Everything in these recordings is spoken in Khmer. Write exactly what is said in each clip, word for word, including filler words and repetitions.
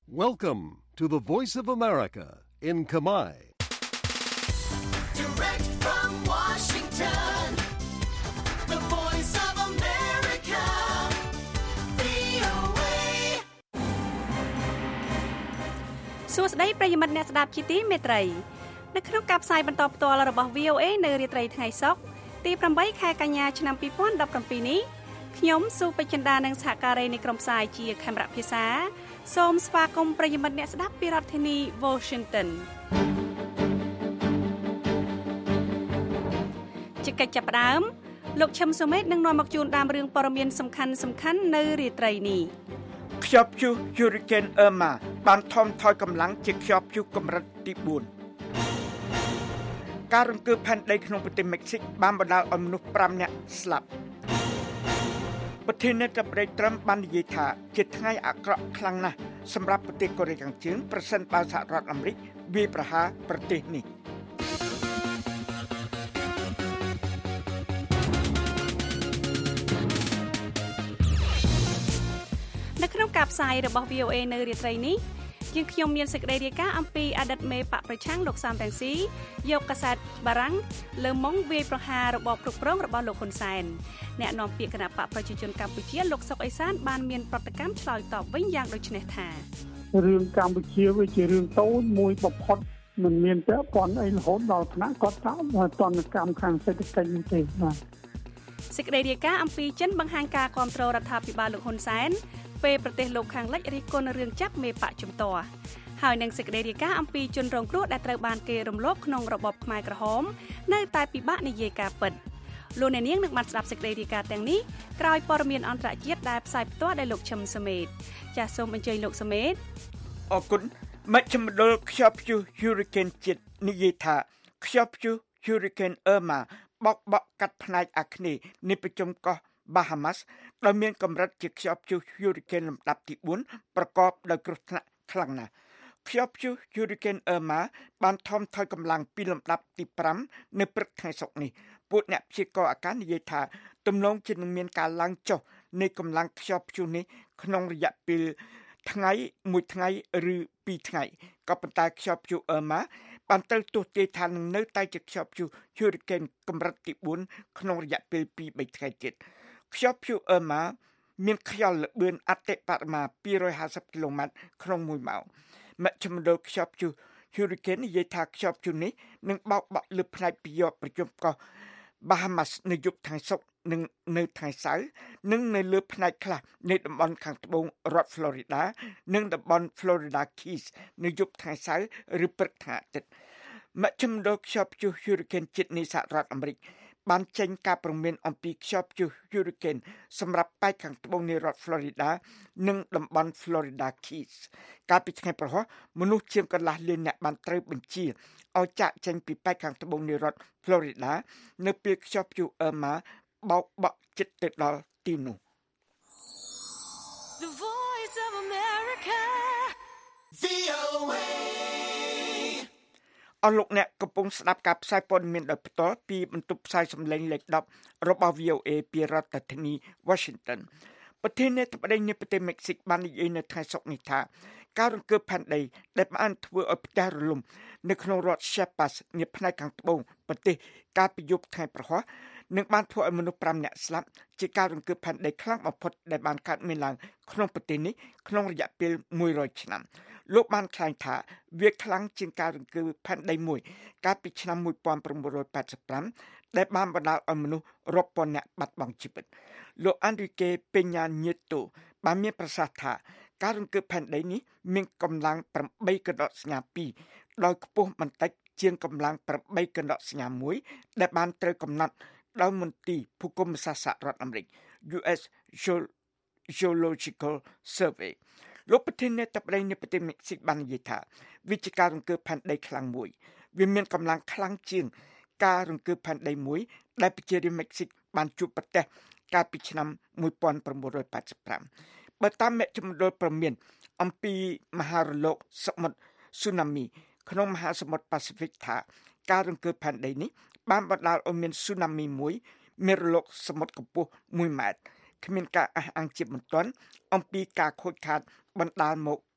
Welcome to the Voice of America in Khmer. Direct from Washington, the Voice of America, វី អូ เอសួស្តីប្រិយមិត្តអ្នកស្ដាប់ជាទីមេត្រីនៅក្នុងការផ្សាយបន្តផ្ទាល់របស់ វី អូ เอ នៅរាត្រីថ្ងៃសុក្រទីeightខែកញ្ញាឆ្នាំtwo thousand seventeenនេះខ្ញុំស៊ូពេជ្រចិន្តានិងសហការីនៃក្រុមផ្សាយជាខេមរៈភាសាសូមស្វាគមន៍ប្រិយមិត្តអ្នកស្ដាប់ពីរដ្ឋធានី Washington ជាកិច្ចចាប់ផ្ដើមលោកឈឹមសុមេតនឹងនាំមកជូនតាមរឿងព័ត៌មានសំខាន់សំខាន់នៅរាត្រីនេះខ្យល់ព្យុះ Hurricane Irma បានថមថយកម្លាំងជាខ្យល់ព្យុះកម្រិតទីfourការរង្គើផែនដីក្នុងប្រទេសមិចស៊ិកបានបណ្ដាលឲ្យមនុស្សfiveនាក់ស្លាប់ប្រធានាធិបតីត្រឹមបាននិយាយថាជាថ្ងៃអាក្រក់ខ្លាំងណាស់សម្រាប់ប្រទេសកូរ៉េខាងជើងប្រសិនបើសហរដ្ឋអាមេរិកវាយប្រហារប្រទេសនេះនៅក្នុងការផ្សាយរបស់ វី អូ เอ នៅរាត្រីនេះយើងខ្ញុំមានសេចក្តីរាយការណ៍អំពីអតីតមេបកប្រឆាំងលោកសំរងស៊ីយកកាសែតបារាំងលើម៉ុងវាយប្រហាររបបគ្រប់គ្រងរបស់លោកហ៊ុនសែនអ្នកនាំពាក្យគណៈបកប្រជាជនកម្ពុជាលោកសុកអេសានបានមានប្រតិកម្មឆ្លើយតបវិញយ៉ាងដូចនេះថារឿងកម្ពុជាវាជារឿងតូចមួយបំផុតមិនមានពាក់ព័ន្ធអីរហូតដល់ថ្នាក់គាត់ថាតនកម្មខាងសេដ្ឋកិច្ចនេះទេបាទសេចក្តីរាយការណ៍អំពីចិនបង្ហាញការគ្រប់គ្រងរដ្ឋាភិបាលលោកហ៊ុនសែនពេលប្រទេសលោកខាងលិចរិះគន់រឿងចាប់មេបកជំទាស់ហើយនឹងសេចក្តីរាយការណ៍អំពីជនរងគ្រោះដែលត្រូវបានគេរំលោភក្នុងរបបខ្មែរក្រហមនៅតែពិបាកនិយាយការពិតលោកអ្នកនាងនឹងបានស្ដាប់សេចក្តីរាយការណ៍ទាំងនេះក្រោយព័ត៌មានអន្តរជាតិដែលផ្សាយផ្ទាល់ដោយលោកឈឹមសមេតចាសសូមអញ្ជើញលោកសមេតអរគុណមជ្ឈមណ្ឌលខ្យល់ព្យុះ Hurricane ជាតិនិយាយថាខ្យល់ព្យុះ Hurricane Irma បោកបក់កាត់ផ្នែកអាគ្នេយ៍នៃប្រជុំកោះ Bahamas ដែលមានកម្រិតជាខ្យល់ព្យុះ Hurricane លំដាប់ទីfourប្រកបដោយគ្រោះថ្នាក់ខ្លាំងណាស់ខ្យល់ព្យុះ Hurricane Irma បានថមថយកម្លាំងពីលំដាប់ទីfiveនៅព្រឹកថ្ងៃសុក្រនេះពួកអ្នកព្យាករណ៍អាកាសនិយាយថាទំនងជានឹងមានការឡើងចុះនៃកម្លាំងខ្យល់ព្យុះនេះក្នុងរយៈពេលថ្ងៃមួយថ្ងៃឬពីរថ្ងៃក៏ប៉ុន្តែខ្យល់ព្យុះ Irma បានត្រូវទស្សន៍ទាយថានឹងនៅតែជាខ្យល់ព្យុះ Hurricane កម្រិតទីfourក្នុងរយៈពេលtwo to threeថ្ងៃទៀតខ្យល់ព្យុះ Irma មានខ្យល់ល្បឿនអតិបរមាtwo hundred fiftyគីឡូម៉ែត្រក្នុងមួយម៉ោងមជ្ឈមណ្ឌលខ្យល់ព្យុះ Hurricane និយាយថាខ្យល់ព្យុះនេះនឹងបោកបក់លើផ្នែកពីយប់ប្រជុំកោះ Bahamas នៅយប់ថ្ងៃសុក្រនិងនៅថ្ងៃសៅរ៍និងនៅលើផ្នែកខ្លះនៃតំបន់ខាងត្បូងរដ្ឋ Florida និងតំបន់ Florida Keys នៅយប់ថ្ងៃសៅរ៍ឬព្រឹកថ្ងៃអាទិត្យមជ្ឈមណ្ឌលខ្យល់ព្យុះ Hurricane ជាតិនៃសហរដ្ឋអាមេរិកបានចេញការព្រមានអំពីខ្យល់ព្យុះ Hurricane សម្រាប់ប៉ែកខាងត្បូងនៃរដ្ឋ Florida និងតំបន់ Florida Keys កាលពីថ្ងៃប្រហោះមនុស្សជាងកន្លះលានអ្នកបានត្រូវបញ្ជាឲ្យចាកចេញពីប៉ែកខាងត្បូងនៃរដ្ឋ Florida នៅពេលខ្យល់ព្យុះ Irma បោកបក់ជិតទៅដល់ទីនោះ The Voice of America, វី អូ เอអស់លោកអ្នកកំពុងស្ដាប់ការផ្សាយព័ត៌មានដោយផ្ទាល់ពីបន្ទប់ផ្សាយសំឡេងលេខtenរបស់ វី អូ เอ ពីរដ្ឋធានី Washington ប្រធានាធិបតីនៃប្រទេសមិចស៊ិកបាននិយាយនៅថ្ងៃសុក្រនេះថាការរង្គើផែនដីដែលបានធ្វើឲ្យផ្ទះរលំនៅក្នុងរដ្ឋ Chiapas នៅផ្នែកខាងត្បូងប្រទេសកាលពីយប់ថ្ងៃប្រហោះនឹងបានធ្វើឲ្យមនុស្សfiveនាក់ស្លាប់ជាការរង្គើផែនដីខ្លាំងបំផុតដែលបានកើតមានឡើងក្នុងប្រទេសនេះក្នុងរយៈពេលone hundredឆ្នាំលោកបានថ្លែងថាវាខ្លាំងជាងការរង្គើផែនដីមួយកាលពីឆ្នាំnineteen eighty-fiveដែលបានបណ្ដាលឲ្យមនុស្សរាប់ពាន់នាក់បាត់បង់ជីវិតលោក Enrique Peña Nieto បានមានប្រសាសន៍ថាការរង្គើផែនដីនេះមានកម្លាំងeightកណ្ដកស្ញាtwoដោយខ្ពស់បន្តិចជាងកម្លាំងeightកណ្ដកស្ញាoneដែលបានត្រូវកំណត់ដោយមន្ទីរភូមិសាស្ត្រសហរដ្ឋអាមេរិក U S Geological Survey លោកប្រធានាធិបតីនៃប្រទេសមិចស៊ិកបាននិយាយថាវិជាការរង្គើផែនដីខ្លាំងមួយវាមានកម្លាំងខ្លាំងជាងការរង្គើផែនដីមួយដែលប្រជារាស្ត្រមិចស៊ិកបានជួបប្រទះកាលពីឆ្នាំnineteen eighty-fiveបើតាមមជ្ឈមណ្ឌលព្រមានអំពីមហារលកសមុទ្រ Tsunami ក្នុងមហាសមុទ្រ Pacific ថាការរង្គើផែនដីនេះបានបណ្ដាលឲ្យមាន Tsunami មួយមានរលកសមុទ្រកម្ពស់oneម៉ែត្រគ្មានការអះអាងជាបន្ទាន់អំពីការខូចខាតបណ្ដាលមកពី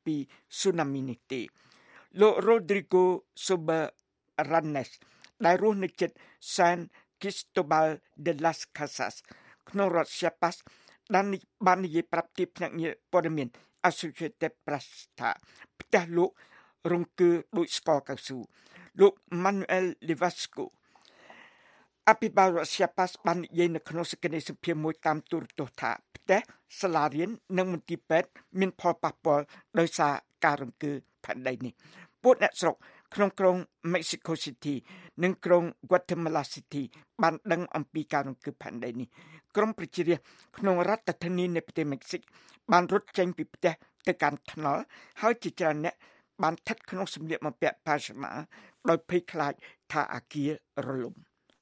ពីស៊ូណាមីនេះទេលោក Rodrigo Soberanes ដែលរស់នៅជិត San Cristobal de las Casas ក្នុងរដ្ឋ Chiapas បានបាននិយាយប្រាប់ទីភ្នាក់ងារព័ត៌មាន Associated Press ថាផ្ទះលោករង្គើដូចស្ករកៅស៊ូលោក Manuel Levasco អភិបាលរដ្ឋ Chiapas បាននិយាយនៅក្នុងសេចក្តីសម្ភាសន៍មួយតាមទូរទស្សន៍ថាផ្ទះសាលារៀននិងមន្ទីរពេទ្យមានផលប៉ះពាល់ដោយសារការរង្គើផែនដីនេះពួកអ្នកស្រុកក្នុងក្រុង Mexico City និងក្រុង Guatemala City បានដឹងអំពីការរង្គើផែនដីនេះក្រុមប្រជារាស្ត្រក្នុងរដ្ឋធានីនៃប្រទេសមិចស៊ិកបានរត់ចេញពីផ្ទះទៅកាន់ថ្នល់ហើយជាច្រើនអ្នកបានស្ថិតក្នុងសម្លៀកបំពាក់ប៉ាហ្សាម៉ាដោយភ័យខ្លាចថាអគាររលំ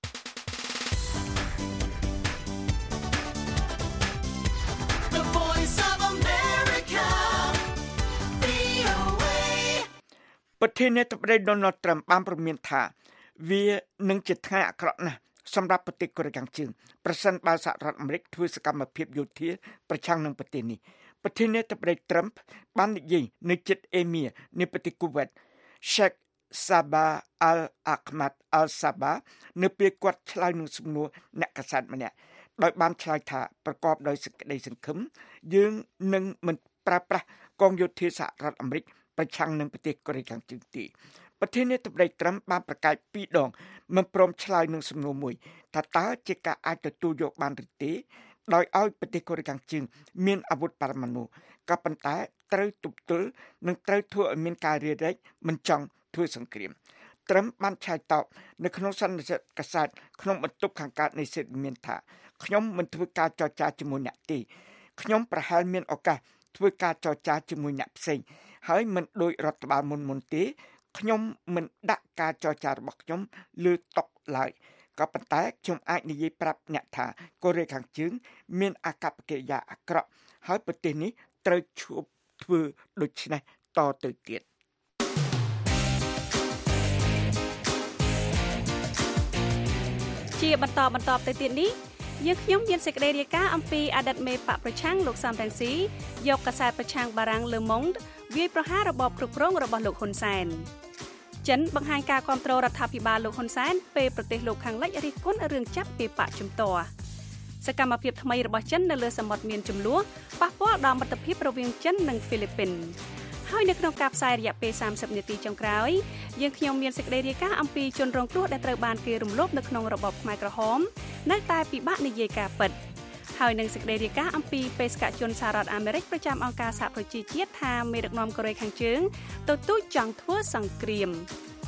ប្រធានាធិបតី Donald Trump បានប្រមានថាវានឹងជាថ្ងៃអាក្រក់ណាស់សម្រាប់ប្រទេសកូរ៉េខាងជើងប្រសិនបើសហរដ្ឋអាមេរិកធ្វើសកម្មភាពយោធាប្រឆាំងនឹងប្រទេសនេះប្រធានាធិបតី Trump បាននិយាយនៅជិតអេមៀនៃប្រទេសគូវេត Sheikh Sabah Al Ahmad Al Sabah នៅពេលគាត់ឆ្លើយនឹងសំណួរអ្នកកាសែតម្នាក់ដោយបានឆ្លើយថាប្រកបដោយសេចក្តីសង្ឃឹមយើងនឹងមិនប្រើប្រាស់កងយោធាសហរដ្ឋអាមេរិកប្រឆាំងនឹងប្រទេសកូរ៉េខាងជើងទេប្រធានាធិបតី Trump បានប្រកាសពីរដងមិនព្រមឆ្លើយនឹងសំណួរមួយថាតើជាការអាចទទួលយកបានឬទេដោយឲ្យប្រទេសកូរ៉េខាងជើងមានអាវុធបរមាណុក៏ប៉ុន្តែត្រូវទប់ទល់និងត្រូវធ្វើឲ្យមានការរារែកមិនចង់ធ្វើសង្គ្រាម Trump បានឆ្លើយតបនៅក្នុងសន្និសីទកាសែតក្នុងបន្ទប់ខាងកើតនៃសេតមានថាខ្ញុំមិនធ្វើការចរចាជាមួយអ្នកទេខ្ញុំប្រហែលមានឱកាសធ្វើការចរចាជាមួយអ្នកផ្សេងហើយមិនដោយរដ្ឋបាលមុនមុនទេខ្ញុំមិនដាក់ការចរចារបស់ខ្ញុំលើតុឡើយក៏ប៉ុន្តែខ្ញុំអាចនិយាយប្រាប់អ្នកថាកូរ៉េខាងជើងមានអាកប្បកិរិយាអាក្រក់ហើយប្រទេសនេះត្រូវឈប់ធ្វើដូច្នេះតទៅទៀតជាបន្តបន្តទៅទៀតនេះយើងខ្ញុំមានសេចក្តីរាយការណ៍អំពីអតីតមេបកប្រឆាំងលោកសំរងស៊ីយកកាសែតប្រឆាំងបារាំង Le Monde វាយប្រហាររបបគ្រប់គ្រងរបស់លោកហ៊ុនសែនចិនបង្ហាញការគ្រប់គ្រងរដ្ឋាភិបាលលោកហ៊ុនសែនពេលប្រទេសលោកខាងលិចរិះគន់រឿងចាប់ពីបកជំទាស់សកម្មភាពថ្មីរបស់ចិននៅលើសមុទ្រមានចំនួនប៉ះពាល់ដល់មិត្តភាពរវាងចិននិងហ្វីលីពីនហើយនៅក្នុងការផ្សាយរយៈពេលសាមសិបនាទីចុងក្រោយយើងខ្ញុំមានសេចក្តីរាយការណ៍អំពីជនរងគ្រោះដែលត្រូវបានគេរំលោភនៅក្នុងរបបខ្មែរក្រហមនៅតែពិបាកនិយាយការពិតហើយនឹងសេចក្តីរាយការណ៍អំពីបេសកជនសហរដ្ឋអាមេរិកប្រចាំអង្គការសហប្រជាជាតិថាមេដឹកនាំកូរ៉េខាងជើងទទូចចង់ធ្វើសង្គ្រាម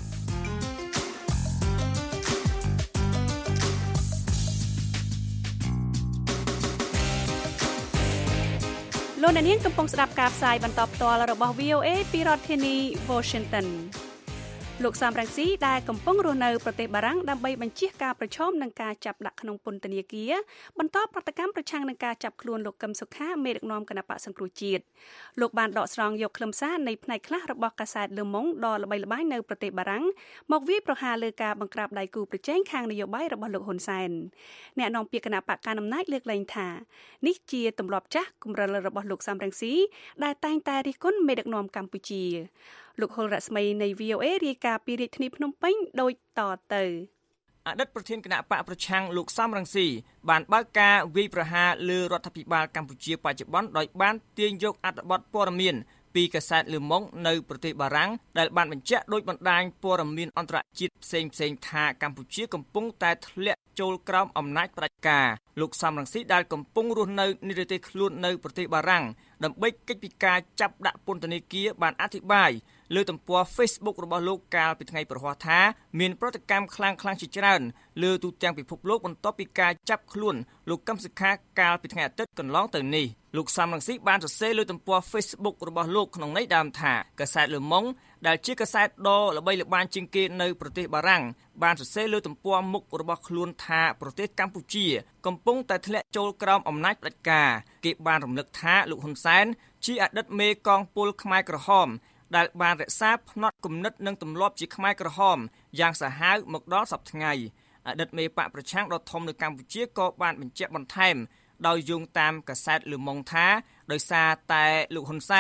លោកអ្នកនាងកំពុងស្ដាប់ការផ្សាយបន្តផ្ទាល់របស់ វី អូ អេ ពីរដ្ឋធានី Washington លោកសំរងស៊ីដែលកំពុងរស់នៅប្រទេសបារាំងដើម្បីបញ្ជៀសការប្រឈមនឹងការចាប់ដាក់ក្នុងពន្ធនាគារបន្តប្រតិកម្មប្រឆាំងនឹងការចាប់ខ្លួនលោកកឹមសុខាមេដឹកនាំគណបក្សសង្គ្រោះជាតិលោកបានដកស្រង់យកខ្លឹមសារនៃផ្នែកខ្លះរបស់កាសែត Le Monde ដ៏ល្បីល្បាញនៅប្រទេសបារាំងមកវាយប្រហារលើការបង្ក្រាបដៃគូប្រជែងខាងនយោបាយរបស់លោកហ៊ុនសែនអ្នកនាំពាក្យគណបក្សកណ្ដាលអំណាចលើកលែងថានេះជាទម្លាប់ចាស់គំរិលរបស់លោកសំរងស៊ីដែលតែងតែរិះគន់មេដឹកនាំកម្ពុជាលោកហុលរស្មីនៃ វី អូ អេ រាយការណ៍ពីរាជធានីភ្នំពេញដូចតទៅអតីតប្រធានគណៈបកប្រឆាំងលោកសំរងស៊ីបានបើកការវាយប្រហារលើរដ្ឋាភិបាលកម្ពុជាបច្ចុប្បន្នដោយបានទាញយកអត្ថបទព័ត៌មានពីកាសែត Le Monde នៅប្រទេសបារាំងដែលបានបញ្ជាក់ដោយបណ្ដាញព័ត៌មានអន្តរជាតិផ្សេងផ្សេងថាកម្ពុជាកំពុងតែធ្លាក់ចូលក្រោមអំណាចផ្ដាច់ការលោកសំរងស៊ីដែលកំពុងរស់នៅនិរទេសខ្លួននៅប្រទេសបារាំងដើម្បីកិច្ចពីការចាប់ដាក់ពន្ធនាគារបានអធិប្បាយលើទំព័រ Facebook របស់លោកកាលពីថ្ងៃប្រហ័សថាមានប្រតិកម្មខ្លាំងខ្លាំងជាច្រើនលើទូទាំងពិភពលោកបន្ទាប់ពីការចាប់ខ្លួនលោកកឹមសុខាកាលពីថ្ងៃអាទិត្យកន្លងទៅនេះលោកសំរងស៊ីបានសរសេរលើទំព័រ Facebook របស់លោកក្នុងន័យដើមថាកាសែត Le Monde ដែលជាកាសែតដ៏ល្បីល្បាញជាងគេនៅប្រទេសបារាំងបានសរសេរលើទំព័រមុខរបស់ខ្លួនថាប្រទេសកម្ពុជាកំពុងតែធ្លាក់ចូលក្រោមអំណាចផ្ដាច់ការគេបានរំលឹកថាលោកហ៊ុនសែនជាអតីតមេកងពលខ្មែរក្រហមដែលបានរក្សាផ្នត់គំនិតនិងទម្លាប់ជាខ្មែរក្រហមយ៉ាងសាហាវមកដល់សព្វថ្ងៃអតីតមេបកប្រឆាំងដ៏ធំនៅកម្ពុជាក៏បានបញ្ជាក់បន្ថែមដោយយោងតាមកាសែត Le Monde ថាដោយសារតែលោកហ៊ុនសែន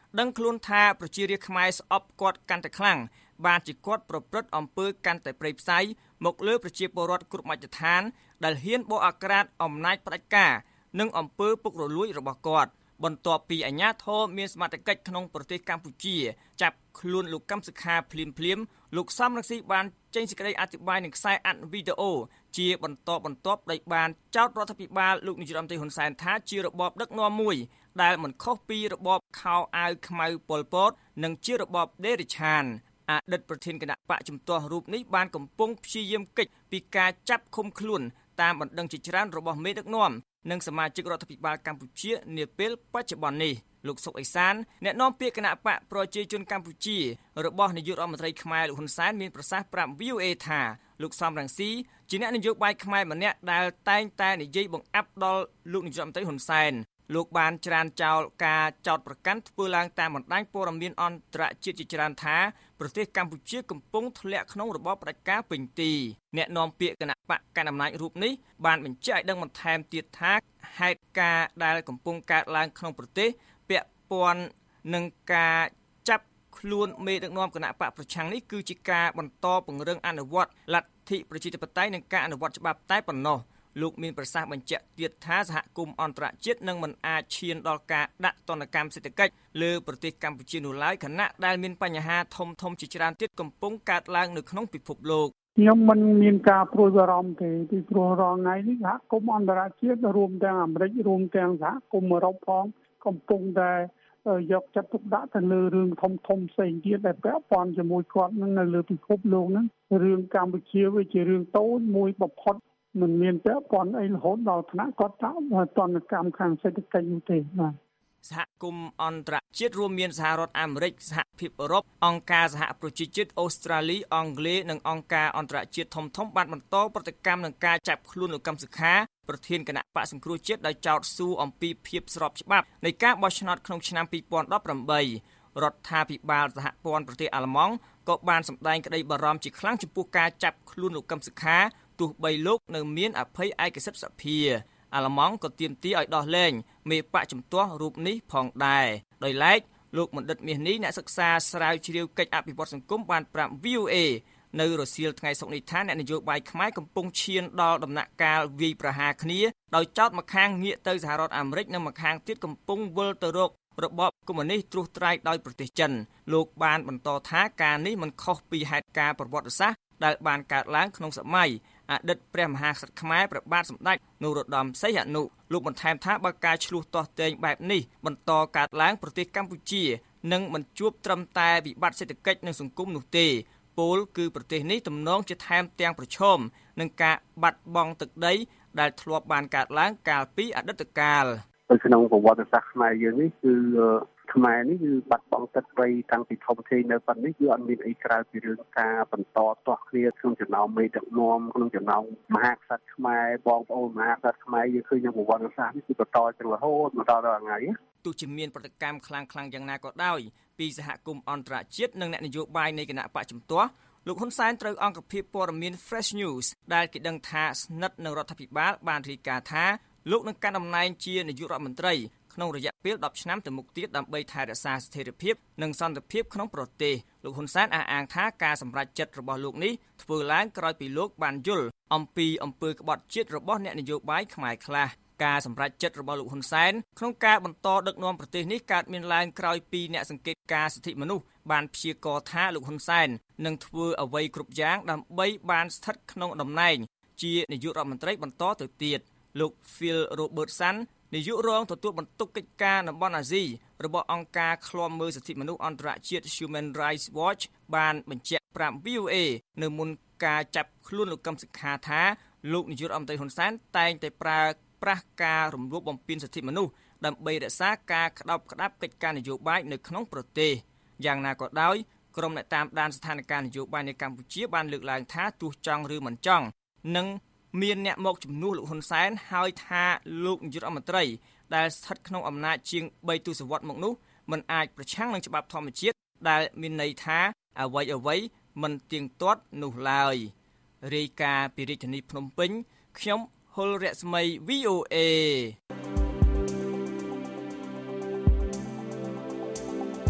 ដឹងខ្លួនថាប្រជារាស្ត្រខ្មែរស្អប់គាត់កាន់តែខ្លាំងបានជាគាត់ប្រព្រឹត្តអំពើកាន់តែព្រៃផ្សៃមកលើប្រជាពលរដ្ឋគ្រប់មជ្ឈដ្ឋានដែលហ៊ានបោះអាក្រាតអំណាចផ្ដាច់ការនិងអំពើពុករលួយរបស់គាត់បន្ទាប់ពីអាជ្ញាធរមានសមត្ថកិច្ចក្នុងប្រទេសកម្ពុជាចាប់ខ្លួនលោកកឹមសុខាភ្លាមភ្លាមលោកសំរងស៊ីបានចេញសេចក្តីអធិប្បាយនឹងខ្សែអត្ថវីដេអូជាបន្តបន្ទាប់ដោយបានចោទរដ្ឋាភិបាលលោកនាយរដ្ឋមន្ត្រីហ៊ុនសែនថាជារបបដឹកនាំមួយដែលមិនខុសពីរបបខោអាវខ្មៅប៉ុលពតនិងជារបបដេរិឆានអតីតប្រធានគណៈបកជំទាស់រូបនេះបានកំពុងព្យាយាមកិច្ចពីការចាប់ឃុំខ្លួនតាមបណ្ដឹងជាច្រើនរបស់មេដឹកនាំនិងសមាជិករដ្ឋាភិបាលកម្ពុជានាពេលបច្ចុប្បន្ននេះលោកសុកអេសានអ្នកនាំពាក្យគណៈបកប្រជាជនកម្ពុជារបស់នាយករដ្ឋមន្ត្រីខ្មែរលោកហ៊ុនសែនមានប្រសាសន៍ប្រាប់ វី អូ អេ ថាលោកសំរងស៊ីជាអ្នកនយោបាយខ្មែរម្នាក់ដែលតែងតែនិយាយបង្អាប់ដល់លោកនាយករដ្ឋមន្ត្រីហ៊ុនសែនលោកបានច្រានចោលការចោទប្រកាន់ធ្វើឡើងតាមបណ្ដាញព័ត៌មានអន្តរជាតិជាច្រើនថាប្រទេសកម្ពុជាកំពុងធ្លាក់ក្នុងរបបផ្ដាច់ការពេញទីអ្នកនាំពាក្យគណៈបកកណ្ដាលអំណាចរូបនេះបានបញ្ជាក់ឲ្យដឹងបន្ថែមទៀតថាហេតុការណ៍ដែលកំពុងកើតឡើងក្នុងប្រទេសពាក់ព័ន្ធនឹងការចាប់ខ្លួនមេដឹកនាំគណៈបកប្រឆាំងនេះគឺជាការបន្តពង្រឹងអនុវត្តលទ្ធិប្រជាធិបតេយ្យនិងការអនុវត្តច្បាប់តែប៉ុណ្ណោះលោកមានប្រសាសន៍បញ្ជាក់ទៀតថាសហគមន៍អន្តរជាតិនឹងមិនអាចឈានដល់ការដាក់ទណ្ឌកម្មសេដ្ឋកិច្ចលើប្រទេសកម្ពុជានោះឡើយខណៈដែលមានបញ្ហាធំធំជាច្រើនទៀតកំពុងកើតឡើងនៅក្នុងពិភពលោកខ្ញុំមិនមានការព្រួយបារម្ភទេពីព្រោះរងថ្ងៃនេះសហគមន៍អន្តរជាតិរួមទាំងអាមេរិករួមទាំងសហគមន៍អឺរ៉ុបផងកំពុងតែយកចិត្តទុកដាក់ទៅលើរឿងធំធំផ្សេងទៀតដែលពាក់ព័ន្ធជាមួយគាត់នឹងនៅលើពិភពលោកហ្នឹងរឿងកម្ពុជាវាជារឿងតូចមួយបំផុតមិនមានពាក់ព័ន្ធអីរហូតដល់ថ្នាក់គាត់តាមទណ្ឌកម្មខាងសេដ្ឋកិច្ចនោះទេបាទសហគមន៍អន្តរជាតិរួមមានសហរដ្ឋអាមេរិកសហភាពអឺរ៉ុបអង្គការសហប្រជាជាតិអូស្ត្រាលីអង់គ្លេសនិងអង្គការអន្តរជាតិធំធំបានបន្តប្រតិកម្មនឹងការចាប់ខ្លួនលោកកឹមសុខាប្រធានគណៈបកសង្គ្រោះជាតិដោយចោទសួរអំពីភាពស្របច្បាប់នៃការបោះឆ្នោតក្នុងឆ្នាំពីរពាន់ដប់ប្រាំបីរដ្ឋាភិបាលសហព័ន្ធប្រទេសអាល្លឺម៉ង់ក៏បានសម្ដែងក្តីបារម្ភជាខ្លាំងចំពោះការចាប់ខ្លួនលោកកឹមសុខាទោះបីលោកនៅមានអភ័យឯកសិទ្ធិសភាអាល្លឺម៉ង់ក៏ទាមទារឲ្យដោះលែងមេបកជំទាស់រូបនេះផងដែរដោយឡែកលោកបណ្ឌិតមាសនេះអ្នកសិក្សាស្រាវជ្រាវកិច្ចអភិវឌ្ឍសង្គមបានប្រាប់ វី អូ អេ នៅរសៀលថ្ងៃសុក្រនេះថាអ្នកនយោបាយខ្មែរកំពុងឈានដល់ដំណាក់កាលវាយប្រហារគ្នាដោយចោទម្ខាងងាកទៅសហរដ្ឋអាមេរិកនិងម្ខាងទៀតកំពុងវិលទៅរករបបកុម្មុយនីសត្រួសត្រាយដោយប្រទេសចិនលោកបានបន្តថាការនេះមិនខុសពីហេតុការណ៍ប្រវត្តិសាស្ត្រដែលបានកើតឡើងក្នុងសម័យអតីតព្រះមហាក្សត្រខ្មែរព្រះបាទសម្ដេចនរោត្តមសីហនុលោកបន្ថែមថាបើការឆ្លោះទាស់ទែងបែបនេះបន្តកើតឡើងប្រទេសកម្ពុជានឹងមិនជួបត្រឹមតែវិបត្តិសេដ្ឋកិច្ចនិងសង្គមនោះទេពលគឺប្រទេសនេះទំនងជាថែមទាំងប្រឈមនឹងការបាត់បង់ទឹកដីដែលធ្លាប់បានកើតឡើងកាលពីអតីតកាលនៅក្នុងប្រវត្តិសាស្ត្រខ្មែរយើងនេះគឺខ្មែរនេះគឺបាត់បង់ទឹកដីតាំងពីធំធេងនៅប៉ុណ្នេះគឺអត់មានអីក្រៅពីរឿងការបន្តទាស់គ្នាក្នុងចំណោមមេដឹកនាំក្នុងចំណោមមហាក្សត្រខ្មែរបងប្អូនមហាក្សត្រខ្មែរយើងឃើញក្នុងប្រវត្តិសាស្ត្រនេះគឺបន្តទៅរហូតមកដល់ថ្ងៃនេះទោះជាមានប្រតិកម្មខ្លាំងខ្លាំងយ៉ាងណាក៏ដោយពីសហគមន៍អន្តរជាតិនិងអ្នកនយោបាយនៃគណៈបកជំទាស់លោកហ៊ុនសែនត្រូវអង្គភាពព័ត៌មាន Fresh News ដែលគេដឹងថាស្និទ្ធនឹងរដ្ឋាភិបាលបានរាយការណ៍ថាលោកនឹងកាន់តំណែងជានាយករដ្ឋមន្ត្រីក្នុងរយៈពេលដប់ឆ្នាំទៅមុខទៀតដើម្បីថែរក្សាស្ថិរភាពនិងសន្តិភាពក្នុងប្រទេសលោកហ៊ុនសែនអះអាងថាការសម្រេចចិត្តរបស់លោកនេះធ្វើឡើងក្រោយពីលោកបានយល់អំពីអំពើក្បត់ជាតិរបស់អ្នកនយោបាយខ្មែរខ្លះការសម្រេចចិត្តរបស់លោកហ៊ុនសែនក្នុងការបន្តដឹកនាំប្រទេសនេះកើតមានឡើងក្រោយពីអ្នកសង្កេតការណ៍សិទ្ធិមនុស្សបានព្យាករណ៍ថាលោកហ៊ុនសែននឹងធ្វើអ្វីគ្រប់យ៉ាងដើម្បីបានស្ថិតក្នុងតំណែងជានាយករដ្ឋមន្ត្រីបន្តទៅទៀតលោក Phil Robertson នាយករងទទួលបន្ទុកកិច្ចការតំបន់អាស៊ីរបស់អង្គការឃ្លាំមើលសិទ្ធិមនុស្សអន្តរជាតិ Human Rights Watch បានបញ្ជាក់ប្រាប់ វី អូ អេ នៅមុនការចាប់ខ្លួនលោកកឹមសុខាថាលោកនាយករដ្ឋមន្ត្រីហ៊ុនសែនតែងតែប្រើប្រាស់ការរំលោភបំពានសិទ្ធិមនុស្សដើម្បីរក្សាការក្តោបក្តាប់កិច្ចការនយោបាយនៅក្នុងប្រទេសយ៉ាងណាក៏ដោយក្រុមអ្នកតាមដានស្ថានភាពនយោបាយនៅកម្ពុជាបានលើកឡើងថាទោះចង់ឬមិនចង់នឹងមានអ្នកមកជំនួសលោកហ៊ុនសែនហើយថាលោកនាយករដ្ឋមន្ត្រីដែលស្ថិតក្នុងអំណាចជាងបីទសវត្សរ៍មកនោះមិនអាចប្រឆាំងនឹងច្បាប់ធម្មជាតិដែលមានន័យថាអ្វីអ្វីមិនទៀងទាត់នោះឡើយរាយការណ៍ពីរាជធានីភ្នំពេញខ្ញុំហុលរស្មី វី អូ អេ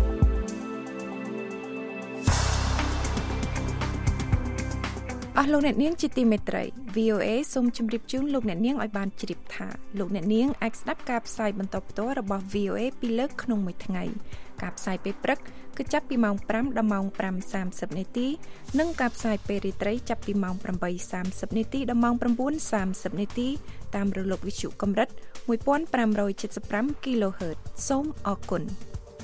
អស់លោកអ្នកនាងជាទីមេត្រី វី អូ เอ សូមជម្រាបជូនលោកអ្នកនាងឲ្យបានជ្រាបថាលោកអ្នកនាងអាចស្ដាប់ការផ្សាយបន្តផ្ទាល់របស់ វី អូ เอ ពីរលើកក្នុងមួយថ្ងៃការផ្សាយពេលព្រឹកគឺចាប់ពីម៉ោងប្រាំដល់ម៉ោងប្រាំសាមសិបនាទីនិងការផ្សាយពេលរាត្រីចាប់ពីម៉ោងប្រាំបីសាមសិបនាទីដល់ម៉ោងប្រាំបួនសាមសិបនាទីតាមរលកវិទ្យុកម្រិតមួយពាន់ប្រាំរយседមប្រាំ គីឡូហឺត សូមអរគុណ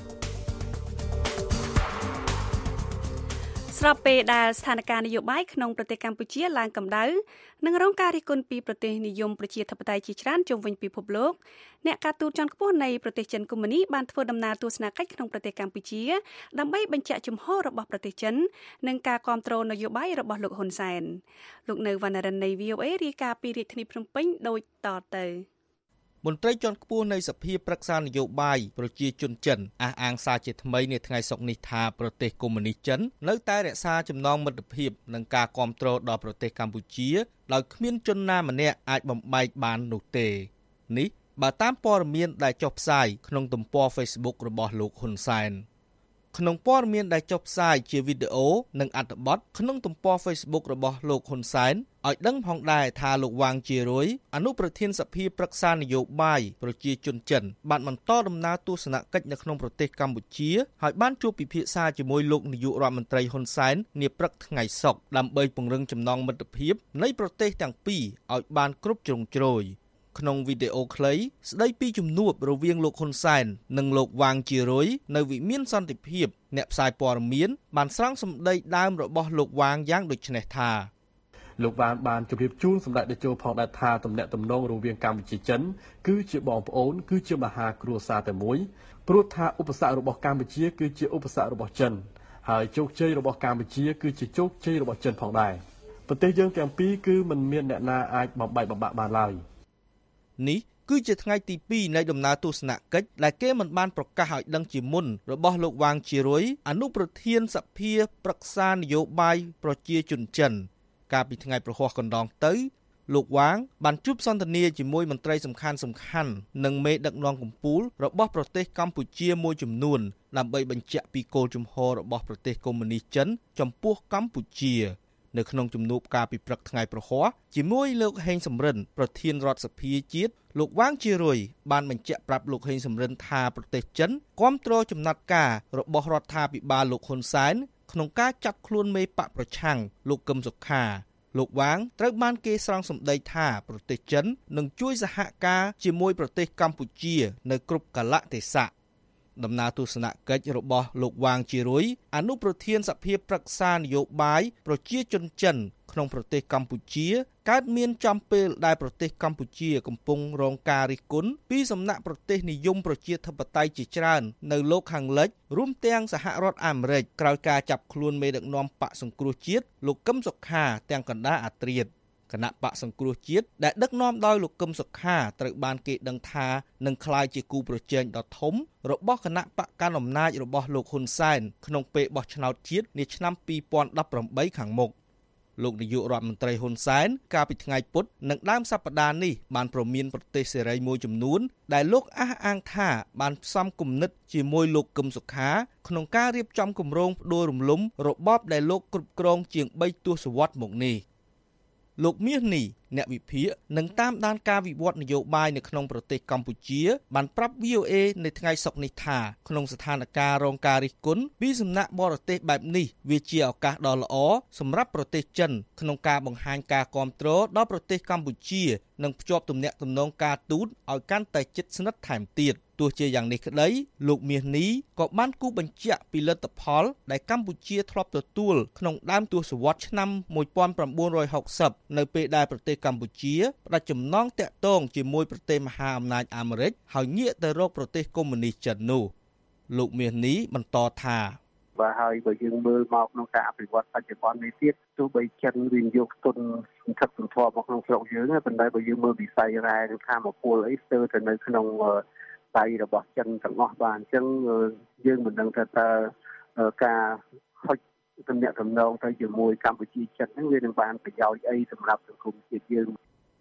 ស្របពេលដែលស្ថានភាពនយោបាយក្នុងប្រទេសកម្ពុជាឡើងកម្ដៅនិងរងការរិះគន់ពីប្រទេសនិយមប្រជាធិបតេយ្យជាច្រើនជុំវិញពិភពលោកអ្នកការទូតជាន់ខ្ពស់នៃប្រទេសចិនកុម្មុយនីបានធ្វើដំណើរទស្សនកិច្ចក្នុងប្រទេសកម្ពុជាដើម្បីបញ្ជាក់ជំហររបស់ប្រទេសចិននិងការគាំទ្រនយោបាយរបស់លោកហ៊ុនសែនលោកនៅវណ្ណរិននៃ វី អូ เอ រាយការណ៍ពីរាជធានីភ្នំពេញដូចតទៅមន្ត្រីជាន់ខ្ពស់នៃសភាប្រឹក្សានយោបាយប្រជាជនចិនអះអាងសារជាថ្មីនៅថ្ងៃសុក្រនេះថាប្រទេសកុម្មុយនីចិននៅតែរក្សាចំណងមិត្តភាពនិងការគាំទ្រដល់ប្រទេសកម្ពុជាដោយគ្មានជនណាម្នាក់អាចបំបែកបាននោះទេនេះបើតាមព័ត៌មានដែលចុះផ្សាយក្នុងទំព័រ Facebook របស់លោកហ៊ុនសែនក្នុងព័ត៌មានដែលចុះផ្សាយជាវីដេអូនិងអត្ថបទក្នុងទំព័រ Facebook របស់លោកហ៊ុនសែនឲ្យដឹងផងដែរថាលោកវ៉ាងជារុយអនុប្រធានសភាប្រឹក្សានយោបាយប្រជាជនចិនបានបន្តដំណើរទស្សនកិច្ចនៅក្នុងប្រទេសកម្ពុជាហើយបានជួបពិភាក្សាជាមួយលោកនាយករដ្ឋមន្ត្រីហ៊ុនសែននាព្រឹកថ្ងៃសុក្រដើម្បីពង្រឹងចំណងមិត្តភាពនៃប្រទេសទាំងពីរឲ្យបានគ្រប់ជ្រុងជ្រោយក្នុងវីដេអូខ្លីស្ដីពីជំនួបរវាងលោកហ៊ុនសែននិងលោកវ៉ាងជារុយនៅវិមានសន្តិភាពអ្នកផ្សាយព័ត៌មានបានស្រង់សម្ដីដើមរបស់លោកវ៉ាងយ៉ាងដូចនេះថាលោកវ៉ាងបានជម្រាបជូនសម្ដេចតេជោផងដែរថាទំនាក់ទំនងរវាងកម្ពុជាចិនគឺជាបងប្អូនគឺជាមហាគ្រួសារតែមួយព្រោះថាឧបសគ្គរបស់កម្ពុជាគឺជាឧបសគ្គរបស់ចិនហើយជោគជ័យរបស់កម្ពុជាគឺជាជោគជ័យរបស់ចិនផងដែរប្រទេសយើងទាំងពីរគឺមិនមានអ្នកណាអាចបំបែកបំបាក់បានឡើយនេះគឺជាថ្ងៃទីពីរនៃដំណើរទស្សនកិច្ចដែលគេមិនបានប្រកាសឲ្យដឹងជាមុនរបស់លោកវ៉ាងជារុយអនុប្រធានសភាប្រឹក្សានយោបាយប្រជាជនចិនកាលពីថ្ងៃប្រហ័សកណ្ដងទៅលោកវ៉ាងបានជួបសន្ទនាជាមួយមន្ត្រីសំខាន់សំខាន់និងមេដឹកនាំកំពូលរបស់ប្រទេសកម្ពុជាមួយចំនួនដើម្បីបញ្ជាក់ពីគោលជំហររបស់ប្រទេសកុម្មុយនីចិនចំពោះកម្ពុជានៅក្នុងជំនួបការពិព្រឹកថ្ងៃប្រហ័សជាមួយលោកហេងសំរិនប្រធានរដ្ឋសភាជាតិលោកវ៉ាងជារុយបានបញ្ជាក់ប្រាប់លោកហេងសំរិនថាប្រទេសចិនគាំទ្រចំណាត់ការរបស់រដ្ឋាភិបាលលោកហ៊ុនសែនក្នុងការចាប់ខ្លួនមេបកប្រឆាំងលោកកឹមសុខាលោកវ៉ាងត្រូវបានគេស្រង់សម្ដីថាប្រទេសចិននឹងជួយសហការជាមួយប្រទេសកម្ពុជានៅគ្រប់កាលៈទេសៈដំណើរទស្សនកិច្ចរបស់លោកវ៉ាងជារុយអនុប្រធានសភាប្រឹក្សានយោបាយប្រជាជនចិនក្នុងប្រទេសកម្ពុជាកើតមានចំពេលដែលប្រទេសកម្ពុជាកំពុងរងការរិះគន់ពីសំណាក់ប្រទេសនិយមប្រជាធិបតេយ្យជាច្រើននៅលោកខាងលិចរួមទាំងសហរដ្ឋអាមេរិកក្រោយការចាប់ខ្លួនមេដឹកនាំបកសង្គ្រោះជាតិលោកកឹមសុខាទាំងកណ្ដាលអាត្រៀតគណៈបកសង្គ្រោះជាតិដែលដឹកនាំដោយលោកកឹមសុខាត្រូវបានគេដឹងថានឹងក្លាយជាគូប្រជែងដ៏ធំរបស់គណៈបកកណ្ដាលអំណាចរបស់លោកហ៊ុនសែនក្នុងពេលបោះឆ្នោតជាតិនាឆ្នាំពីរពាន់ដប់ប្រាំបីខាងមុខលោកនាយករដ្ឋមន្ត្រីហ៊ុនសែនកាលពីថ្ងៃពុធនិងដើមសប្តាហ៍នេះបានប្រមានប្រទេសសេរីមួយចំនួនដែលលោកអះអាងថាបានផ្សំគំនិតជាមួយលោកកឹមសុខាក្នុងការរៀបចំគម្រោងផ្ដួលរំលំរបបដែលលោកគ្រប់គ្រងជាងបីទសវត្សរ៍មកនេះលោកមាសនេះអ្នកវិភាគនឹងតាមដានការវិវត្តនយោបាយនៅក្នុងប្រទេសកម្ពុជាបានប្រាប់ វី អូ เอ នៅថ្ងៃសុក្រនេះថាក្នុងស្ថានភាពរងការរិះគន់ពីសំណាក់បរទេសបែបនេះវាជាឱកាសដ៏ល្អសម្រាប់ប្រទេសចិនក្នុងការបង្ហាញការគាំទ្រដល់ប្រទេសកម្ពុជានិងភ្ជាប់ទំនាក់ទំនងការទូតឲ្យកាន់តែជិតស្និទ្ធថែមទៀតទោះជាយ៉ាងនេះក្តីលោកមាសនេះក៏បានគូបញ្ជាក់ពីលទ្ធផលដែលកម្ពុជាធ្លាប់ទទួលក្នុងដើមទសវត្សរ៍ឆ្នាំmột nghìn chín trăm sáu mươiនៅពេលដែលប្រទេសកម្ពុជាផ្ដាច់ចំណងតាក់ទងជាមួយប្រទេសមហាអំណាចអាមេរិកហើយងាកទៅរកប្រទេសកុម្មុយនីចិននោះលោកមាសនេះបន្តថាបាទហើយបើយើងមើលមកក្នុងការអភិវឌ្ឍបច្ចុប្បន្ននេះទៀតទោះបីចិនវិនិយោគទុនសន្ធឹកសន្ធាប់មកក្នុងស្រុកយើងប៉ុន្តែបើយើងមើលវិស័យរ៉ែនិងធម្មពលអីស្ទើរតែនៅក្នុងដៃរបស់ចិនទាំងអស់បាទអញ្ចឹងយើងមិនដឹងថាតើការហុចទំនាក់ទំនងទៅជាមួយកម្ពុជាចិនហ្នឹងវានឹងបានប្រយោជន៍អីសម្រាប់សង្គមជាតិយើង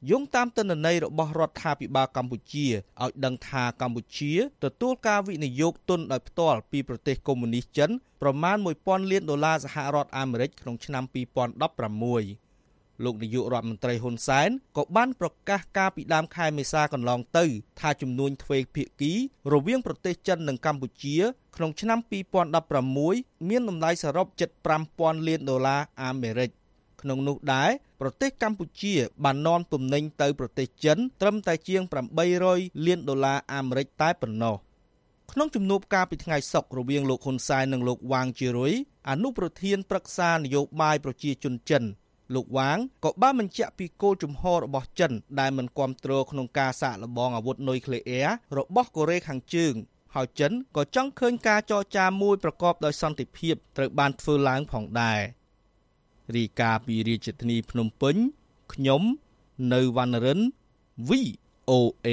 យោងតាមទិន្នន័យរបស់រដ្ឋាភិបាលកម្ពុជាឲ្យដឹងថាកម្ពុជាទទួលការវិនិយោគទុនដោយផ្ទាល់ពីប្រទេសកុម្មុយនីសចិនប្រមាណមួយពាន់លានដុល្លារសហរដ្ឋអាមេរិកក្នុងឆ្នាំពីរពាន់ដប់ប្រាំមួយលោកនាយករដ្ឋមន្ត្រីហ៊ុនសែនក៏បានប្រកាសកាលពីដើមខែមេសាកន្លងទៅថាជំនួញទ្វេភាគីរវាងប្រទេសចិននិងកម្ពុជាក្នុងឆ្នាំពីរពាន់ដប់ប្រាំមួយមានតម្លៃសរុបជិតប្រាំពាន់លានដុល្លារអាមេរិកក្នុងនោះដែរប្រទេសកម្ពុជាបាននាំទំនិញទៅប្រទេសចិនត្រឹមតែជាងប្រាំបីរយលានដុល្លារអាមេរិកតែប៉ុណ្ណោះក្នុងជំនួបការពីថ្ងៃសុក្ររវាងលោកហ៊ុនសែននិងលោកវ៉ាងជីរុយអនុប្រធានប្រឹក្សានយោបាយប្រជាជនចិនលោកវ៉ាងក៏បានបញ្ជាក់ពីគោលជំហររបស់ចិនដែលមិនគាំទ្រក្នុងការសាកល្បងអាវុធនុយក្លេអ៊ែររបស់កូរ៉េខាងជើងហើយចិនក៏ចង់ឃើញការចរចាមួយប្រកបដោយសន្តិភាពត្រូវបានធ្វើឡើងផងដែររីកាពីរាជធានីភ្នំពេញខ្ញុំនៅវណ្ណរិន វី អូ เอ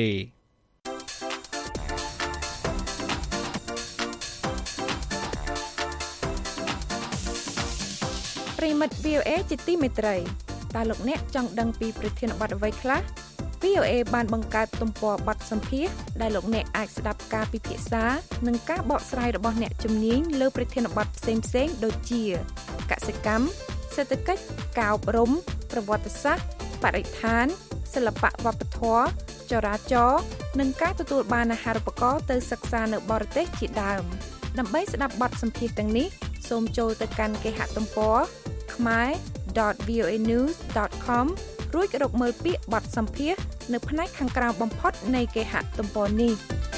ប្រិមិត្ត វី អូ เอ ជាទីមេត្រីតើលោកអ្នកចង់ដឹងពីប្រធានបទអ្វីខ្លះ វី អូ เอ បានបង្កើតទំព័របទសម្ភាសន៍ដែលលោកអ្នកអាចស្ដាប់ការពិភាក្សានិងការបកស្រាយរបស់អ្នកជំនាញលើប្រធានបទផ្សេងៗដូចជាកសិកម្មសេដ្ឋកិច្ចការអប់រំប្រវត្តិសាស្ត្របរិស្ថានសិល្បៈវប្បធម៌ចរាចរណ៍និងការទទួលបានអាហារូបករណ៍ទៅសិក្សានៅបរទេសជាដើមដើម្បីស្ដាប់បទសម្ភាសន៍ទាំងនេះសូមចូលទៅកាន់គេហទំព័រ khmer dot v o a news dot com រួចរកមើលពាក្យបទសម្ភាសន៍នៅផ្នែកខាងក្រោមបំផុតនៃគេហទំព័រនេះ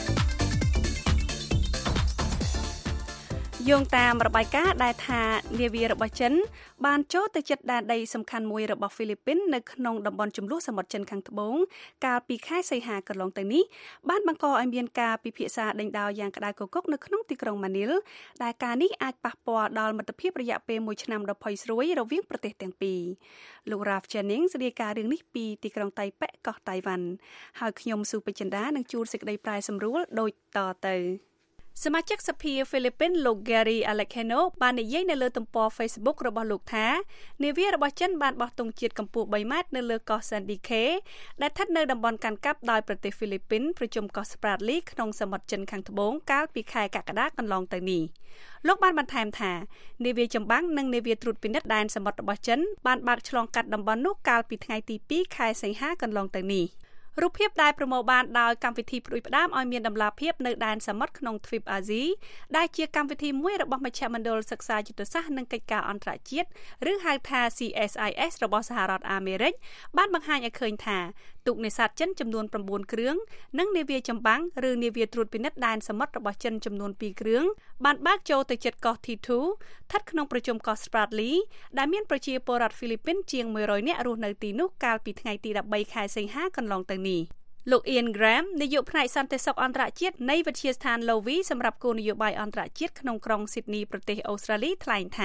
យោងតាមរបាយការណ៍ដែលថានាវារបស់ចិនបានចូលទៅជិតដែនដីសំខាន់មួយរបស់ហ្វីលីពីននៅក្នុងតំបន់ជម្លោះសមុទ្រចិនខាងត្បូងកាលពីខែសីហាកន្លងទៅនេះបានបង្កឲ្យមានការពិភាក្សាដេញដោលយ៉ាងក្តៅគគុកនៅក្នុងទីក្រុងម៉ានីលដែលការនេះអាចប៉ះពាល់ដល់មិត្តភាពរយៈពេលមួយឆ្នាំដ៏ផុយស្រួយរវាងប្រទេសទាំងពីរលោក Ralph Jennings រាយការណ៍រឿងនេះពីទីក្រុងតៃប៉េកោះតៃវ៉ាន់ហើយខ្ញុំស៊ូពេជ្រចិន្តានឹងជួលសេចក្តីប្រែសម្រួលដូចតទៅសមាជិកសភាហ្វីលីពីនលោក Gary Alekeno បាននិយាយនៅលើទំព័រ Facebook របស់លោកថានាវារបស់ចិនបានបោះទង់ជាតិកម្ពស់បីម៉ែត្រនៅលើកោះ Sandy Cay ដែលស្ថិតនៅតំបន់កាន់កាប់ដោយប្រទេសហ្វីលីពីនប្រជុំកោះ Spratly ក្នុងសមុទ្រចិនខាងត្បូងកាលពីខែកក្កដាកន្លងទៅនេះលោកបានបន្ថែមថានាវាចម្បាំងនិងនាវាត្រួតពិនិត្យដែនសមុទ្ររបស់ចិនបានបើកឆ្លងកាត់តំបន់នោះកាលពីថ្ងៃទីពីរខែសីហាកន្លងទៅនេះរូបភាពដែលប្រមូលបានដោយកម្មវិធីផ្ដួចផ្ដើមឲ្យមានដំណាភាពនៅដែនសមុទ្រក្នុងទ្វីបអាស៊ីដែលជាកម្មវិធីមួយរបស់មជ្ឈមណ្ឌលសិក្សាយុទ្ធសាស្ត្រនិងកិច្ចការអន្តរជាតិឬហៅថា C S I S របស់សហរដ្ឋអាមេរិកបានបង្ហាញឲ្យឃើញថាទូកនេសាទចិនចំនួនប្រាំបួនគ្រឿងនិងនាវាចម្បាំងឬនាវាត្រួតពិនិត្យដែនសមុទ្ររបស់ចិនចំនួនពីរគ្រឿងបានបើកចូលទៅជិតកោះ T two ស្ថិតក្នុងប្រជុំកោះ Spratly ដែលមានប្រជាពលរដ្ឋហ្វីលីពីនជាងមួយរយនាក់រស់នៅទីនោះកាលពីថ្ងៃទីដប់បីខែសីហាកន្លងទៅនេះលោក Ian Graham នាយកផ្នែកសន្តិសុខអន្តរជាតិនៃវិទ្យាស្ថាន Lowy សម្រាប់គោលនយោបាយអន្តរជាតិក្នុងក្រុង Sydney ប្រទេសអូស្ត្រាលីថ្លែងថា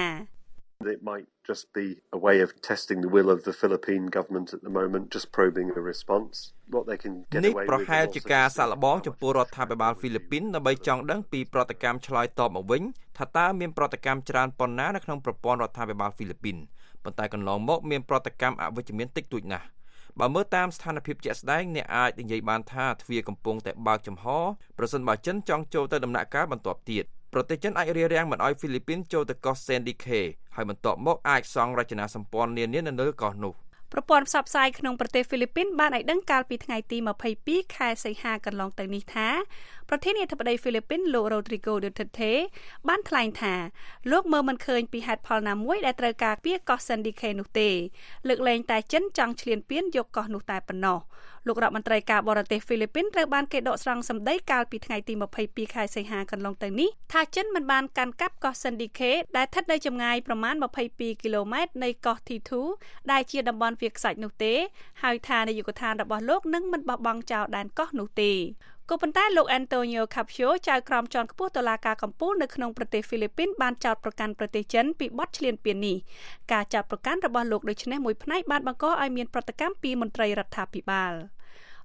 It might just be a way of testing the will of the Philippine government at the moment, just probing a response. What they can get away with. នេះប្រហែលជាការសាកល្បងចំពោះរដ្ឋាភិបាលហ្វីលីពីនដើម្បីចង់ដឹងពីប្រតិកម្មឆ្លើយតបមកវិញថាតើមានប្រតិកម្មច្រើនប៉ុណ្ណានៅក្នុងប្រព័ន្ធរដ្ឋាភិបាលហ្វីលីពីនប៉ុន្តែកន្លងមកមានប្រតិកម្មអវិជ្ជមានតិចតួចណាស់បើមើលតាមស្ថានភាពជាក់ស្ដែងអ្នកអាចនិយាយបានថាទ្វារកំពុងតែបើកចំហប្រសិនបើចិនចង់ចូលទៅដំណាក់កាលបន្ទាប់ទៀតប្រទេសចិនអាចរារាំងមិនឲ្យហ្វីលីពីនចូលទៅកោះ Sandy Cay ហើយបន្ទាប់មកអាចសង់រចនាសម្ព័ន្ធនានានៅលើកោះនោះប្រព័ន្ធផ្សព្វផ្សាយក្នុងប្រទេសហ្វីលីពីនបានឲ្យដឹងកាលពីថ្ងៃទីម្ភៃពីរខែសីហាកន្លងទៅនេះថាប្រធានាធិបតីហ្វីលីពីនលោក Rodrigo Duterte បានថ្លែងថាលោកមើលមិនឃើញពីហេតុផលណាមួយដែលត្រូវការពារកោះ Sandy Cay នោះទេលើកលែងតែចិនចង់ឈ្លានពានយកកោះនោះតែប៉ុណ្ណោះលោករដ្ឋមន្ត្រីការបរទេសហ្វីលីពីនត្រូវបានគេដកស្រង់សម្ដីកាលពីថ្ងៃទីម្ភៃពីរខែសីហាកន្លងទៅនេះថាចិនមិនបានកាន់កាប់កោះ Sandy Cay ដែលស្ថិតនៅចម្ងាយប្រមាណម្ភៃពីរគីឡូម៉ែត្រនៃកោះ T two ដែលជាតំបន់វាលខ្សាច់នោះទេហើយថានាយកដ្ឋានរបស់លោកនឹងមិនបោះបង់ចោលដែនកោះនោះទេក៏ប៉ុន្តែលោក Antonio Capio ចៅក្រមជាន់ខ្ពស់តុលាការកំពូលនៅក្នុងប្រទេសហ្វីលីពីនបានចោទប្រកាន់ប្រទេសចិនពីបទឈ្លានពាននេះការចោទប្រកាន់របស់លោកដូចនេះមួយផ្នែកបានបង្កឲ្យមានប្រតិកម្មពីមន្ត្រីរដ្ឋាភិបាល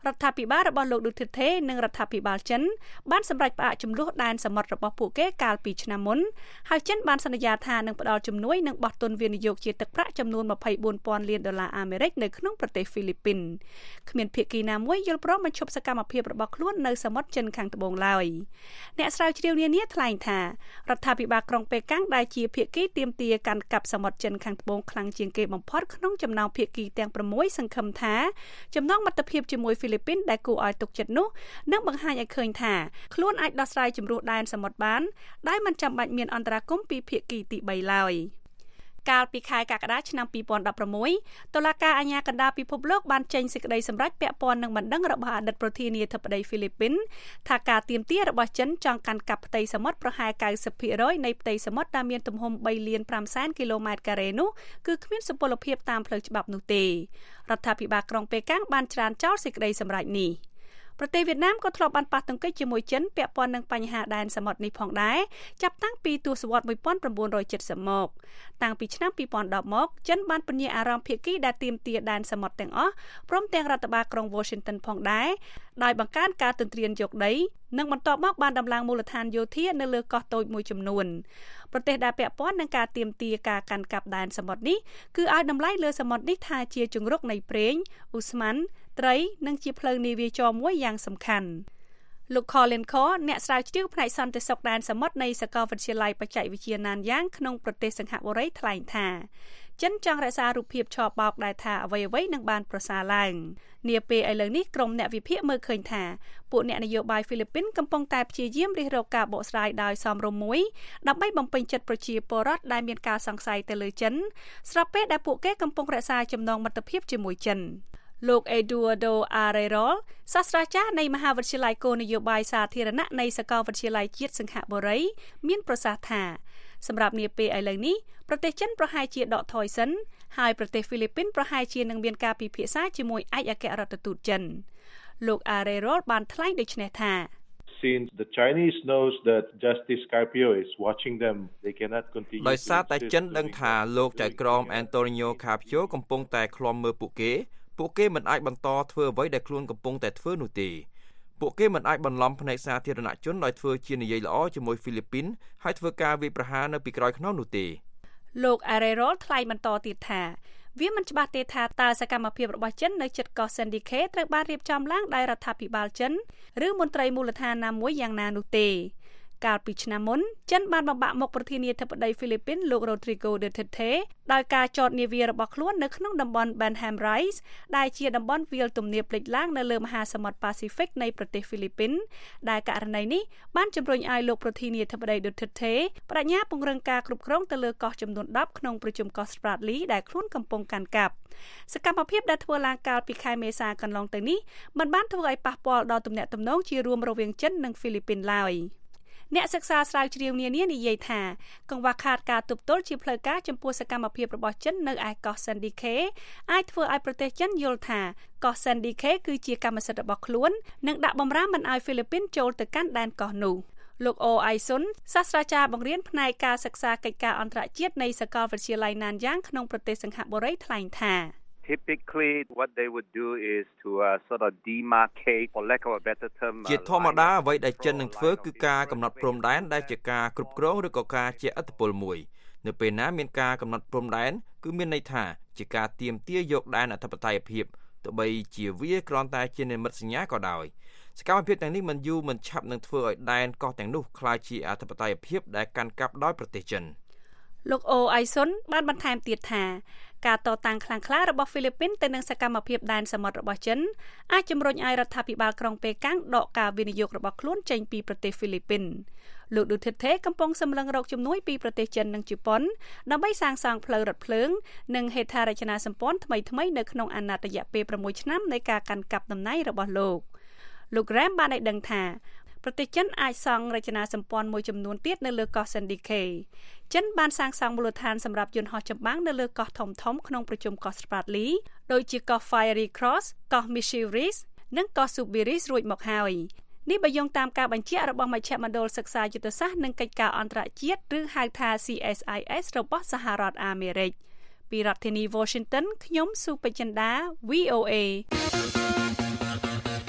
រដ្ឋាភិបាលរបស់លោកឌូធឺតេនិងរដ្ឋាភិបាលចិនបានសម្រេចផ្អាកចំនួនដែនសមុទ្ររបស់ពួកគេកាលពីឆ្នាំមុនហើយចិនបានសន្យាថានឹងផ្តល់ជំនួយនិងបោះទុនវិនិយោគជាទឹកប្រាក់ចំនួនម្ភៃបួនពាន់លានដុល្លារអាមេរិកនៅក្នុងប្រទេសហ្វីលីពីនគ្មានភាគីណាមួយយល់ព្រមបញ្ឈប់សកម្មភាពរបស់ខ្លួននៅសមុទ្រចិនខាងត្បូងឡើយអ្នកស្រាវជ្រាវនានាថ្លែងថារដ្ឋាភិបាលក្រុងប៉េកាំងដែលជាភាគីទាមទារកាន់កាប់សមុទ្រចិនខាងត្បូងខ្លាំងជាងគេបំផុតក្នុងចំណោមភាគីទាំងប្រាំមួយសង្ឃឹមថាចំណងមិត្តភាពជាមួយហ្វីលីពីនដែលគួរឲ្យទុកចិត្តនោះនឹងបង្ហាញឲ្យឃើញថាខ្លួនអាចដោះស្រាយជម្លោះដែនសមុទ្របានដោយមិនចាំបាច់មានអន្តរាគមន៍ពីភាគីទីបីឡើយកាលពីខែកក្កដាឆ្នាំពីរពាន់ដប់ប្រាំមួយតុលាការអាជ្ញាកណ្ដាលពិភពលោកបានចេញសេចក្តីសម្រេចពាក់ព័ន្ធនឹងបណ្ដឹងរបស់អតីតប្រធានាធិបតីហ្វីលីពីនថាការទាមទាររបស់ចិនចង់កាន់កាប់ផ្ទៃសមុទ្រប្រហែល កៅសិបភាគរយ នៃផ្ទៃសមុទ្រដែលមានទំហំបីលានប្រាំសែនគីឡូម៉ែត្រការ៉េនោះគឺគ្មានសុពលភាពតាមផ្លូវច្បាប់នោះទេរដ្ឋាភិបាលក្រុងប៉េកាំងបានច្រានចោលសេចក្តីសម្រេចនេះប្រទេសវៀតណាមក៏ធ្លាប់បានប៉ះទង្គិចជាមួយចិនពាក់ព័ន្ធនឹងបញ្ហាដែនសមុទ្រនេះផងដែរចាប់តាំងពីទសវត្សរ៍nineteen seventyមកតាំងពីឆ្នាំtwo thousand tenមកចិនបានពន្យាអារម្មណ៍ភាគីដែលទាមទារដែនសមុទ្រទាំងអស់ព្រមទាំងរដ្ឋបាលក្រុង Washington ផងដែរដោយបង្កើនការទន្ទ្រានយកដីនិងបន្ទាប់មកបានដំឡើងមូលដ្ឋានយោធានៅលើកោះតូចមួយចំនួនប្រទេសដែលពាក់ព័ន្ធនឹងការទាមទារការកាន់កាប់ដែនសមុទ្រនេះគឺឲ្យតម្លៃលើសមុទ្រនេះថាជាជង្រុកនៃប្រេងឧស្ម័នត្រីនិងជាផ្លូវនាវាចរមួយយ៉ាងសំខាន់លោក Colin Kor អ្នកស្រាវជ្រាវផ្នែកសន្តិសុខដែនសមុទ្រនៃសាកលវិទ្យាល័យបច្ចេកវិទ្យាណានយ៉ាងក្នុងប្រទេសសិង្ហបុរីថ្លែងថាចិនចង់រក្សារូបភាពឆបោកដែលថាអ្វីៗនឹងបានប្រសើរឡើងនាពេលឥឡូវនេះក្រុមអ្នកវិភាគមើលឃើញថាពួកអ្នកនយោបាយហ្វីលីពីនកំពុងតែព្យាយាមរិះរកការបកស្រាយដោយសមរម្យមួយដើម្បីបំពេញចិត្តប្រជាពលរដ្ឋដែលមានការសង្ស័យទៅលើចិនស្របពេលដែលពួកគេកំពុងរក្សាចំណងមិត្តភាពជាមួយចិនលោក Eduardo Arrero សាស្ត្រាចារ្យនៃមហាវិទ្យាល័យគោលនយោបាយសាធារណៈនៃសាកលវិទ្យាល័យជាតិសិង្ហបុរីមានប្រសាសន៍ថាសម្រាប់នាពេលឥឡូវនេះប្រទេសចិនប្រហែលជាដកថយសិនហើយប្រទេសហ្វីលីពីនប្រហែលជានឹងមានការពិភាក្សាជាមួយឯកអគ្គរដ្ឋទូតចិនលោក Arrero បានថ្លែងដូចនេះថា Since the Chinese knows that Justice Carpio is watching them, they cannot continue. ដោយសារតែចិនដឹងថាលោកចៅក្រម Antonio Carpio កំពុងតែឃ្លាំមើលពួកគេពួកគេមិនអាចបន្តធ្វើអ្វីដែលខ្លួនកំពុងតែធ្វើនោះទេពួកគេមិនអាចបន្លំភ្នែកសាធារណជនដោយធ្វើជានិយាយល្អជាមួយហ្វីលីពីនហើយធ្វើការវាយប្រហារនៅពីក្រោយខ្នងនោះទេលោក Arrero ថ្លែងបន្តទៀតថាវាមិនច្បាស់ទេថាតើសកម្មភាពរបស់ចិននៅជិតកោះ Sandy-Khe ត្រូវបានរៀបចំឡើងដោយរដ្ឋាភិបាលចិនឬមន្ត្រីមូលដ្ឋានណាមួយយ៉ាងណានោះទេកាលពីឆ្នាំមុនចិនបានបំបាក់មុខប្រធានាធិបតីហ្វីលីពីនលោក Rodrigo Duterte ដោយការចតនាវារបស់ខ្លួននៅក្នុងតំបន់ Bahnam Rais ដែលជាតំបន់វាលទំនាបភ្លេចឡើងនៅលើមហាសមុទ្រប៉ាស៊ីហ្វិកនៃប្រទេសហ្វីលីពីនដែលករណីនេះបានជំរុញឲ្យលោកប្រធានាធិបតី Duterte បដិញ្ញាពង្រឹងការគ្រប់គ្រងទៅលើកោះចំនួនtenក្នុងប្រជុំកោះ Spratly ដែលខ្លួនកំពុងកាន់កាប់សកម្មភាពដែលធ្វើឡើងកាលពីខែមេសាកន្លងទៅនេះមិនបានធ្វើឲ្យប៉ះពាល់ដល់ទំនាក់ទំនងជារួមរវាងចិននិងហ្វីលីពីនឡើយអ្នកសិក្សាស្រាវជ្រាវនានានិយាយថាកង្វះខាតការទប់ទល់ជាផ្លូវការចំពោះសកម្មភាពរបស់ចិននៅឯកោះ Sandy-Khe អាចធ្វើឲ្យប្រទេសចិនយល់ថាកោះ Sandy-Khe គឺជាកម្មសិទ្ធិរបស់ខ្លួននិងដាក់បម្រាមមិនឲ្យហ្វីលីពីនចូលទៅកាន់ដែនកោះនោះលោក អូ អៃសុន សាស្ត្រាចារ្យបង្រៀនផ្នែកការសិក្សាកិច្ចការអន្តរជាតិនៃសាកលវិទ្យាល័យណានយ៉ាងក្នុងប្រទេសសិង្ហបុរីថ្លែងថា Typically what they would do is to uh, sort of demarcate for lack of a better term ជាធម្មតាអ្វីដែលចិននឹងធ្វើគឺការកំណត់ព្រំដែនដែលជាការគ្រប់គ្រងឬក៏ការជាឥទ្ធិពលមួយនៅពេលណាមានការកំណត់ព្រំដែនគឺមានន័យថាជាការទាមទារយកដែនអធិបតេយ្យភាពទោះបីជាវាគ្រាន់តែជានិមិត្តសញ្ញាក៏ដោយសកម្មភាពទាំងនេះមិនយូរមិនឆាប់នឹងធ្វើឲ្យដែនកោះទាំងនោះក្លាយជាអធិបតេយ្យភាពដែលកាន់កាប់ដោយប្រទេសចិនលោក អូ អៃសុន បានបន្ថែមទៀតថាការតតាំងខ្លាំងក្លារបស់ហ្វីលីពីនទៅនឹងសកម្មភាពដែនសមុទ្ររបស់ចិនអាចជំរុញឲ្យរដ្ឋាភិបាលក្រុងប៉េកាំងដកការវិនិយោគរបស់ខ្លួនចេញពីប្រទេសហ្វីលីពីនលោក Duterte កំពុងសម្លឹងរកជំនួយពីប្រទេសចិននិងជប៉ុនដើម្បីសាងសង់ផ្លូវរថភ្លើងនិងហេដ្ឋារចនាសម្ព័ន្ធថ្មីៗនៅក្នុងអាណត្តិរយៈពេលsixឆ្នាំនៃការកាន់កាប់តំណែងរបស់លោកលោក Graham បានឲ្យដឹងថាប្រទេសចិនអាចសង់រចនាសម្ព័ន្ធមួយចំនួនទៀតនៅលើកោះ Sandy-Khe ចិនបានសាងសង់មូលដ្ឋានសម្រាប់យន្តហោះចម្បាំងនៅលើកោះធំៗក្នុងប្រជុំកោះ Spratly ដូចជាកោះ Fiery Cross កោះ Mischievous និងកោះ Subiris រួចមកហើយនេះបើយោងតាមការបញ្ជាក់របស់មជ្ឈមណ្ឌលសិក្សាយុទ្ធសាស្ត្រនិងកិច្ចការអន្តរជាតិឬហៅថា C S I S របស់សហរដ្ឋអាមេរិកពីរដ្ឋធានី Washington ខ្ញុំសុពេជ្ជចិន្តា V O A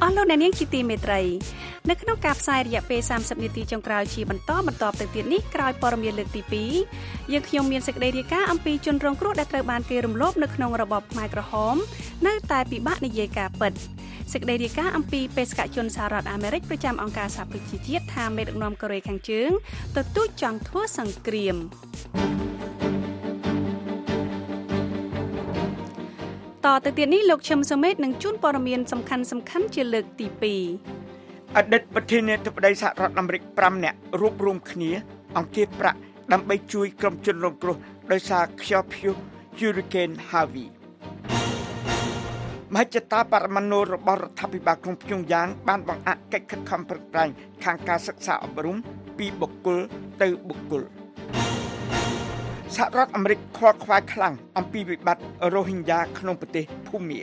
អស់លោកអ្នកនាងជាទីមេត្រីនៅក្នុងការផ្សាយរយៈពេលសាមសិបនាទីចុងក្រោយជាបន្តបន្តទៅទៀតនេះក្រោយព័ត៌មានលើកទីពីរយើងខ្ញុំមានសេចក្តីរាយការណ៍អំពីជនរងគ្រោះដែលត្រូវបានគេរំលោភនៅក្នុងរបបខ្មែរក្រហមនៅតែពិបាកនិយាយការពិតសេចក្តីរាយការណ៍អំពីបេសកជនសហរដ្ឋអាមេរិកប្រចាំអង្គការសហប្រជាជាតិថាមេដឹកនាំកូរ៉េខាងជើងទទូចចង់ធ្វើសង្គ្រាមតទៅទៀតនេះលោកឈឹមសុមេតនឹងជួនព័ត៌មានសំខាន់សំខាន់ជាលើកទីពីរអតីតប្រធានាធិបតីសហរដ្ឋអាមេរិកប្រាំនាក់រួបរวมគ្នាអង្គាសប្រាក់ដើម្បីជួយក្រុមជនរងគ្រោះដោយសារខ្យល់ព្យុះ Hurricane Harvey មហិច្ឆតាបរមាណុរបស់រដ្ឋាភិបាលក្រុងភ្នំយ៉ាងបានបង្អាក់កិច្ចខិតខំប្រឹងប្រែងខាងការសិក្សាអប់រំពីបុគ្គលទៅបុគ្គលសហរដ្ឋអាមេរិកខ្វល់ខ្វាយខ្លាំងអំពីវិបត្តិរ៉ូហិញយ៉ាក្នុងប្រទេសភូមា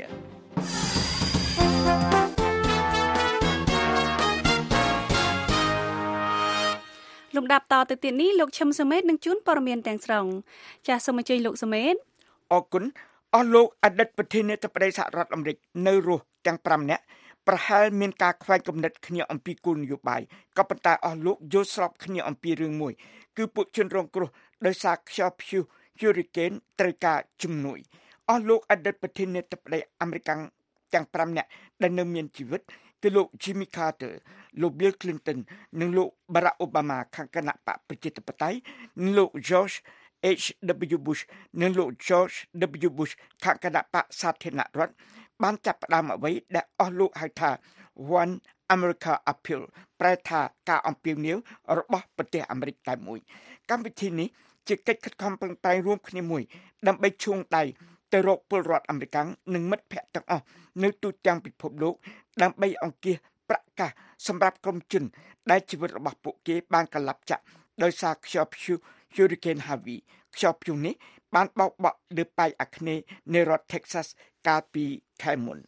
លំដាប់តទៅទៀតនេះលោកឈឹមសុមេតនឹងជួនព័ត៌មានទាំងស្រុងចាសសូមអញ្ជើញលោកសុមេតអរគុណអស់លោកអតីតប្រធានាធិបតីសហរដ្ឋអាមេរិកនៅរស់ទាំងប្រាំនាក់ប្រហែលមានការខ្វែងគំនិតគ្នាអំពីគោលនយោបាយក៏ប៉ុន្តែអស់លោកយល់ស្របគ្នាអំពីរឿងមួយគឺពួកជនរងគ្រោះដោយសារខ្យល់ព្យុះ Hurricane ត្រូវការជំនួយអស់លោកអតីតប្រធានាធិបតីអាមេរិកទាំងប្រាំនាក់ដែលនៅមានជីវិតគឺលោក Jimmy Carter លោក Bill Clinton និងលោក Barack Obama ខាងគណៈបកប្រជាធិបតេយ្យនិងលោក George H W Bush និងលោក George W Bush ខាងគណៈបកសាធារណរដ្ឋបានចាប់ផ្ដើមអ្វីដែលអស់លោកហៅថា One America Appeal ប្រែថាការអំពាវនាវរបស់ប្រទេសអាមេរិកតែមួយកម្មវិធីនេះជាកិច្ចខិតខំប្រឹងប្រែងរួមគ្នាមួយដើម្បីឈូងដៃទៅរកពលរដ្ឋអាមេរិកនិងមិត្តភ័ក្តិទាំងអស់នៅទូទាំងពិភពលោកដើម្បីអង្គាសប្រកាសសម្រាប់ក្រុមជនដែលជីវិតរបស់ពួកគេបានកលាប់ចាក់ដោយសារខ្យល់ព្យុះ Hurricane Harvey ខ្យល់ព្យុះនេះបានបោកបក់លើប៉ែកអាគ្នេយ៍នៃរដ្ឋ Texas កាលពីខែមុន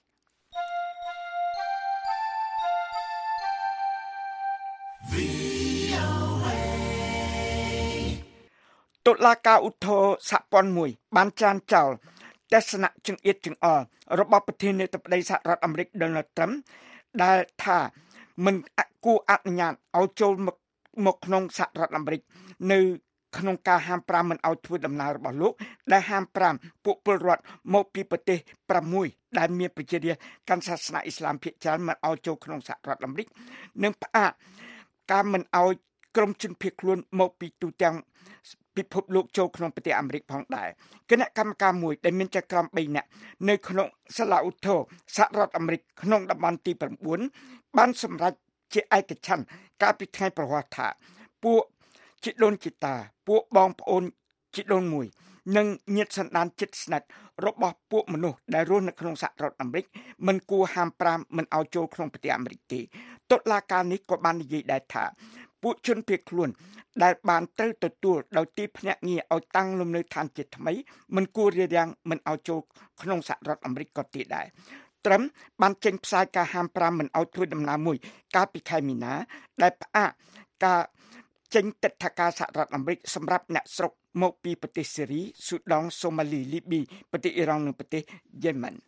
តុលាការឧទ្ធរណ៍សហព័ន្ធមួយបានច្រានចោលទស្សនៈចង្អៀតចង្អល់របស់ប្រធានាធិបតីសហរដ្ឋអាមេរិក Donald Trump ដែលថាមិនគួរអនុញ្ញាតឲ្យចូលមកមកក្នុងសហរដ្ឋអាមេរិកនៅក្នុងការហាមប្រាមមិនឲ្យធ្វើដំណើររបស់លោកដែលហាមប្រាមពួកពលរដ្ឋមកពីប្រទេសប្រាំមួយដែលមានប្រជារាស្ត្រកាន់សាសនាអ៊ីស្លាមភាគច្រើនមិនឲ្យចូលក្នុងសហរដ្ឋអាមេរិកនិងផ្អាកការមិនឲ្យក្រុមជនភៀសខ្លួនមកពីទូទាំងពិភពលោកចូលក្នុងប្រទេសអាមេរិកផងដែរគណៈកម្មការមួយដែលមានចៅក្រមបីនាក់នៅក្នុងសាលាឧទ្ធរណ៍សហរដ្ឋអាមេរិកក្នុងតំបន់ទីប្រាំបួនបានសម្រេចជាឯកច្ឆន្ទកាលពីថ្ងៃប្រហ័សថាពួកជីដូនជីតាពួកបងប្អូនជីដូនមួយនិងញាតិសន្តានជិតស្និទ្ធរបស់ពួកមនុស្សដែលរស់នៅក្នុងសហរដ្ឋអាមេរិកមិនគួរហាមប្រាមមិនឲ្យចូលក្នុងប្រទេសអាមេរិកទេតុលាការនេះក៏បាននិយាយដែរថាពួកជនភៀសខ្លួនដែលបានត្រូវទទួលដោយទីភ្នាក់ងារឲ្យតាំងលំនៅឋានជាថ្មីមិនគួររារាំងមិនឲ្យចូលក្នុងសហរដ្ឋអាមេរិកក៏ទេដែរត្រឹមបានចេញផ្សាយការហាមប្រាមមិនឲ្យធ្វើដំណើរមួយកាលពីខែមីនាដែលផ្អាកការចេញទិដ្ឋាការសហរដ្ឋអាមេរិកសម្រាប់អ្នកស្រុកមកពីប្រទេសសេរីស៊ូដង់សូម៉ាលីលីប៊ីប្រទេសអ៊ីរ៉ង់និងប្រទេសយេម៉ែន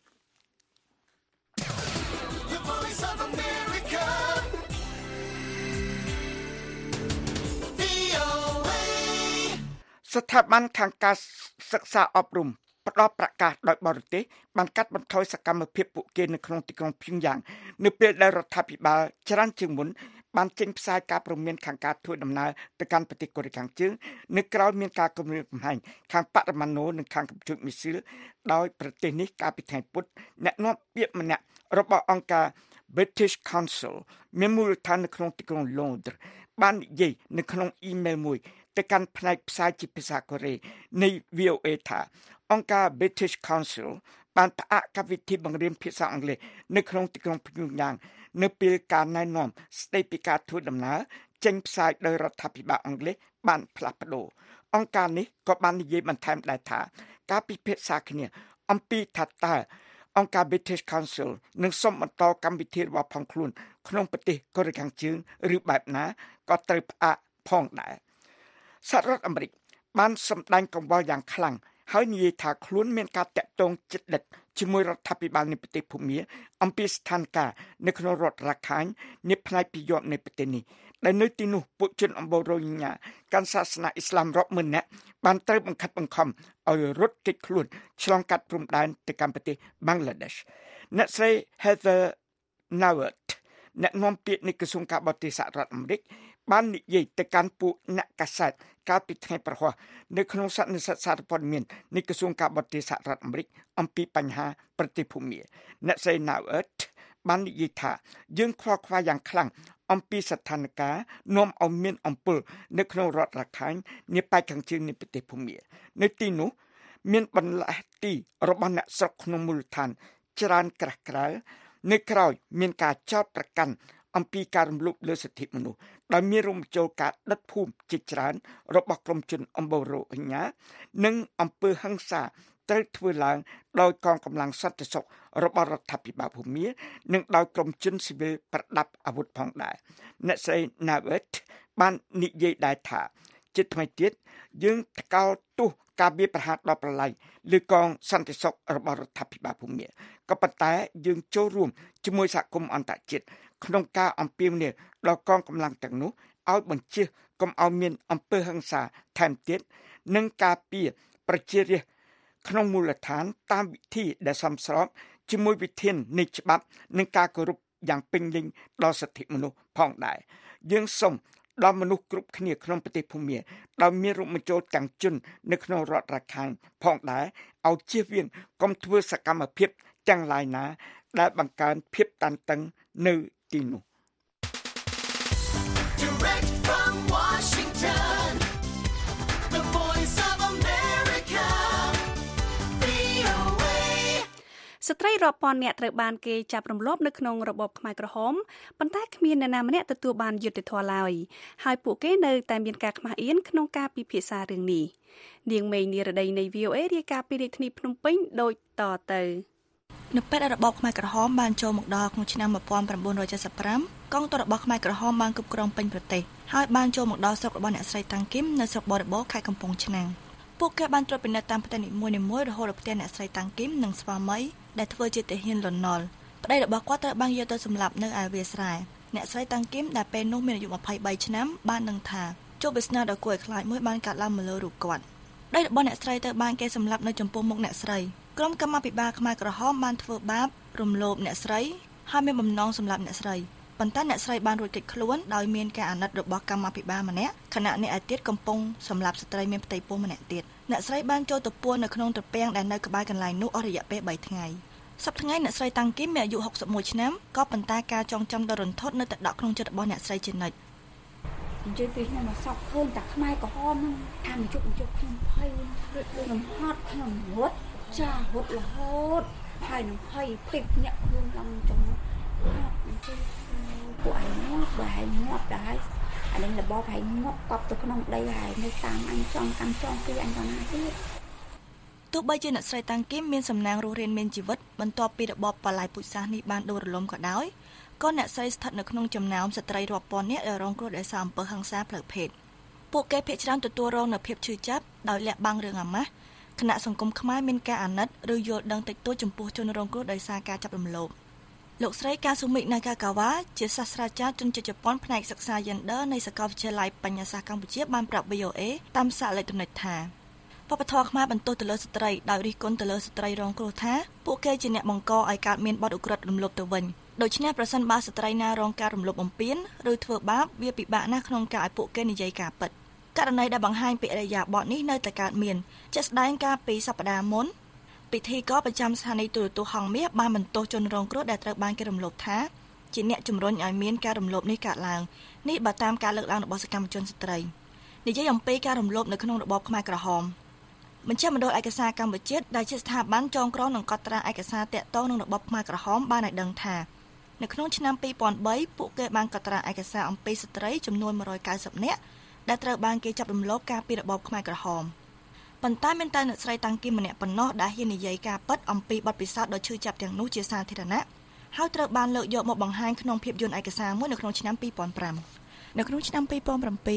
ស្ថាប័នខាងការសិក្សាអប់រំផ្ដល់ប្រកាសដោយបរទេសបានកាត់បន្ថយសកម្មភាពពួកគេនៅក្នុងទីក្រុងព្យុងយ៉ាងនៅពេលដែលរដ្ឋាភិបាលច្រើនជាងមុនបានចេញផ្សាយការព្រមានខាងការធ្វើដំណើរទៅកាន់ប្រទេសកូរ៉េខាងជើងនៅក្រៅមានការគម្រាមកំហែងខាងបរិមាណូនិងខាងកម្ពុជាមីស៊ីលដោយប្រទេសនេះកាលពីថ្ងៃពុធអ្នកនាំពាក្យម្នាក់របស់អង្គការ British Council មានមូលដ្ឋាននៅក្នុងទីក្រុង Londres បាននិយាយនៅក្នុងអ៊ីមែលមួយទៅកាន់ផ្នែកផ្សាយជាភាសាកូរ៉េនៃ V O A ថាអង្គការ British Council បានផ្អាកកម្មវិធីបង្រៀនភាសាអង់គ្លេសនៅក្នុងទីក្រុងព្យុងយ៉ាងនៅពេលការណែនាំស្ដីពីការធ្វើដំណើរចេញផ្សាយដោយរដ្ឋាភិបាលអង់គ្លេសបានផ្លាស់ប្ដូរអង្គការនេះក៏បាននិយាយបន្ថែមដែរថាការពិភាក្សាគ្នាអំពីថាតើអង្គការ British Council នឹងសូមបន្តកម្មវិធីរបស់ផងខ្លួនក្នុងប្រទេសកូរ៉េខាងជើងឬបែបណាក៏ត្រូវផ្អាកផងដែរសហរដ្ឋអាមេរិកបានសម្ដែងកង្វល់យ៉ាងខ្លាំងហើយនិយាយថាខ្លួនមានការតាក់ទងជិតដិតជាមួយរដ្ឋាភិបាលនៃប្រទេសភូមាអំពីស្ថានភាពនៅក្នុងរដ្ឋរាខាញនៃផ្នែកពីយប់នៃប្រទេសនេះដែលនៅទីនោះពួកជនអំបូររ៉ូហីញ៉ាកាន់សាសនាអ៊ីស្លាមរាប់ម៉ឺននាក់បានត្រូវបង្ខិតបង្ខំឲ្យរត់គេចខ្លួនឆ្លងកាត់ព្រំដែនទៅកាន់ប្រទេសបង់ក្លាដេសអ្នកស្រី Heather Nauert អ្នកនាំពាក្យនៃក្រសួងការបរទេសសហរដ្ឋអាមេរិកបាននិយាយទៅកាន់ពួកអ្នកកាសែតកាលពីថ្ងៃប្រហ័សនៅក្នុងសន្និសីទសារព័ត៌មាននៃក្រសួងការបរទេសសហរដ្ឋអាមេរិកអំពីបញ្ហាប្រទេសភូមាអ្នកស្រី Nauert បាននិយាយថាយើងខ្វល់ខ្វាយយ៉ាងខ្លាំងអំពីស្ថានភាពនាំឲ្យមានអំពើនៅក្នុងរដ្ឋរាខាញនាប៉ែកខាងជើងនៃប្រទេសភូមានៅទីនោះមានបន្លាស់ទីរបស់អ្នកស្រុកក្នុងមូលដ្ឋានច្រើនក្រាស់ក្រែលនៅក្រៅមានការចោទប្រកាន់អំពីការរំលោភលើសិទ្ធិមនុស្សដោយមានរួមបញ្ចូលការដិតភូមិជាច្រើនរបស់ក្រុមជនអំបូររ៉ូហីញ៉ានិងអំពើហិង្សាត្រូវធ្វើឡើងដោយកងកម្លាំងសន្តិសុខរបស់រដ្ឋាភិបាលភូមានិងដោយក្រុមជនស៊ីវិលប្រដាប់អាវុធផងដែរអ្នកស្រី Nauert បាននិយាយដែរថាជាថ្មីទៀតយើងថ្កោលទោសការវាយប្រហារដល់ប្រឡាយលើកងសន្តិសុខរបស់រដ្ឋាភិបាលភូមាក៏ប៉ុន្តែយើងចូលរួមជាមួយសហគមន៍អន្តរជាតិក្នុងការអំពាវនាវដល់កងកម្លាំងទាំងនោះឲ្យបញ្ជៀសកុំឲ្យមានអំពើហិង្សាថែមទៀតនិងការពារប្រជារាស្ត្រក្នុងមូលដ្ឋានតាមវិធីដែលសមស្របជាមួយវិធាននៃច្បាប់និងការគោរពយ៉ាងពេញលេញដល់សិទ្ធិមនុស្សផងដែរយើងសូមដល់មនុស្សគ្រប់គ្នាក្នុងប្រទេសភូមាដោយមានរួមបញ្ចូលទាំងជននៅក្នុងរដ្ឋរាខាញផងដែរឲ្យជៀសវាងកុំធ្វើសកម្មភាពទាំងឡាយណាដែលបង្កើនភាពតានតឹងនៅទីនោះ Direct from Washington, the voice of America, វី អូ เอស្ត្រីរាប់ពាន់នាក់ត្រូវបានគេចាប់រំលោភនៅក្នុងរបបខ្មែរក្រហមប៉ុន្តែគ្មាននរណាម្នាក់ទទួលបានយុត្តិធម៌ឡើយហើយពួកគេនៅតែមានការខ្មាស់អៀនក្នុងការពិភាក្សារឿងនេះនាងមេងនីរដីនៃ វី អូ เอ រាយការណ៍ពីរាជធានីភ្នំពេញដូចតទៅនៅពេលដែលរបបខ្មែរក្រហមបានចូលមកដល់ក្នុងឆ្នាំnineteen seventy-fiveកងទ័ពរបស់ខ្មែរក្រហមបានគ្រប់គ្រងពេញប្រទេសហើយបានចូលមកដល់ស្រុករបស់អ្នកស្រីតាំងគឹមនៅស្រុកបរិបូរខេត្តកំពង់ឆ្នាំងពួកគេបានត្រួតពិនិត្យតាមផ្ទះនីមួយៗរហូតដល់ផ្ទះអ្នកស្រីតាំងគឹមនិងស្វាមីដែលធ្វើជាទាហានលន់នល់ប្តីរបស់គាត់ត្រូវបានយកទៅសម្លាប់នៅឯវាលស្រែអ្នកស្រីតាំងគឹមដែលពេលនោះមានអាយុtwenty-threeឆ្នាំបានដឹងថាជោគវាសនាដ៏គួរឲ្យខ្លាចមួយបានកាត់ឡើងមកលើរូបគាត់ប្តីរបស់អ្នកស្រីត្រូវបានគេសម្លាប់នៅចំពោះមុខអ្នកស្រីក្រុមកម្មាភិបាលខ្មែរក្រហមបានធ្វើបាបរំលោភអ្នកស្រីហើយមានបំណងសម្លាប់អ្នកស្រីប៉ុន្តែអ្នកស្រីបានរួចគេចខ្លួនដោយមានការអាណិតរបស់កម្មាភិបាលម្នាក់ខណៈអ្នកឯទៀតកំពុងសម្លាប់ស្ត្រីមានផ្ទៃពោះម្នាក់ទៀតអ្នកស្រីបានចូលទៅពួននៅក្នុងត្រពាំងដែលនៅក្បែរកន្លែងនោះអស់រយៈពេលthreeថ្ងៃសប្តាហ៍ថ្ងៃអ្នកស្រីតាំងគឹមមានអាយុsixty-oneឆ្នាំក៏ប៉ុន្តែការចងចាំដ៏រន្ធត់នៅតែដក់ក្នុងចិត្តរបស់អ្នកស្រីជានិច្ចនិយាយពីខ្ញុំមកសក់ឃើញតែខ្មែរក្រហមហ្នឹងថាមកជុកជុកខ្ញុំភ័យខ្ញុំហត់ខ្ញុំរត់ចារត់រហូតហើយនឹងភ័យភ្លេចញាក់ខ្លួនឡើងចំពួកឯងងាប់បើឯងងាប់ដែរអានេះរបបឯងងាប់កប់ទៅក្នុងដីហើយនៅតាមអញចង់កាន់ចង់ពីអញទៅណាទៀតទោះបីជាអ្នកស្រីតាំងគឹមមានសំណាងរស់រានមានជីវិតបន្ទាប់ពីរបបបលាយពូជសាសន៍នេះបានដួលរលំក៏ដោយក៏អ្នកស្រីស្ថិតនៅក្នុងចំណោមស្ត្រីរាប់ពាន់នាក់ដែលរងគ្រោះដោយសារអំពើហិង្សាផ្លូវភេទពួកគេភាគច្រើនទទួលរងនូវភាពឈឺចាប់ដោយលាក់បាំងរឿងអាម៉ាស់គណៈសង្គមខ្មែរមានការអាណិតឬយល់ដឹងតិចតួចចំពោះជនរងគ្រោះដោយសារការចាប់រំលោភលោកស្រីកាស៊ូមិ Nakagawa ជាសាស្ត្រាចារ្យជនជាតិជប៉ុនផ្នែកសិក្សា Gender នៃសាកលវិទ្យាល័យបញ្ញាសាស្ត្រកម្ពុជាបានប្រាប់ វី អូ เอ តាមសារអេឡិចត្រូនិកថាវប្បធម៌ខ្មែរបន្ទោសទៅលើស្ត្រីដោយរិះគន់ទៅលើស្ត្រីរងគ្រោះថាពួកគេជាអ្នកបង្កឲ្យកើតមានបទឧក្រិដ្ឋរំលោភទៅវិញដូច្នេះប្រសិនបើស្ត្រីណារងការរំលោភបំពានឬធ្វើបាបវាពិបាកណាស់ក្នុងការឲ្យពួកគេនិយាយការពិតករណីដែលបង្ហាញពីអរិយាប័ត្រនេះនៅតែកើតមានជាក់ស្ដែងកាលពីសប្តាហ៍មុនពិធីករប្រចាំស្ថានីយទូរទស្សន៍ហង្សមាសបានបន្ទោសជនរងគ្រោះដែលត្រូវបានគេរំលោភថាជាអ្នកជំរុញឲ្យមានការរំលោភនេះកើតឡើងនេះបើតាមការលើកឡើងរបស់សកម្មជនស្ត្រីនិយាយអំពីការរំលោភនៅក្នុងរបបខ្មែរក្រហមបញ្ជាមណ្ឌលឯកសារកម្ពុជាដែលជាស្ថាប័នចងក្រងនិងកត់ត្រាឯកសារតាក់ទងនឹងរបបខ្មែរក្រហមបានឲ្យដឹងថានៅក្នុងឆ្នាំtwo thousand threeពួកគេបានកត់ត្រាឯកសារអំពីស្ត្រីចំនួនone hundred ninetyនាក់ដែលត្រូវបានគេចាប់រំលោភកាលពីរបបខ្មែរក្រហមប៉ុន្តែមានតែអ្នកស្រីតាំងគឹមម្នាក់ប៉ុណ្ណោះដែលហ៊ាននិយាយការពិតអំពីបទពិសោធន៍ដ៏ឈឺចាប់ទាំងនោះជាសាធារណៈហើយត្រូវបានលើកយកមកបង្ហាញក្នុងភាពយន្តឯកសារមួយនៅក្នុងឆ្នាំtwo thousand fiveនៅក្នុងឆ្នាំtwo thousand seven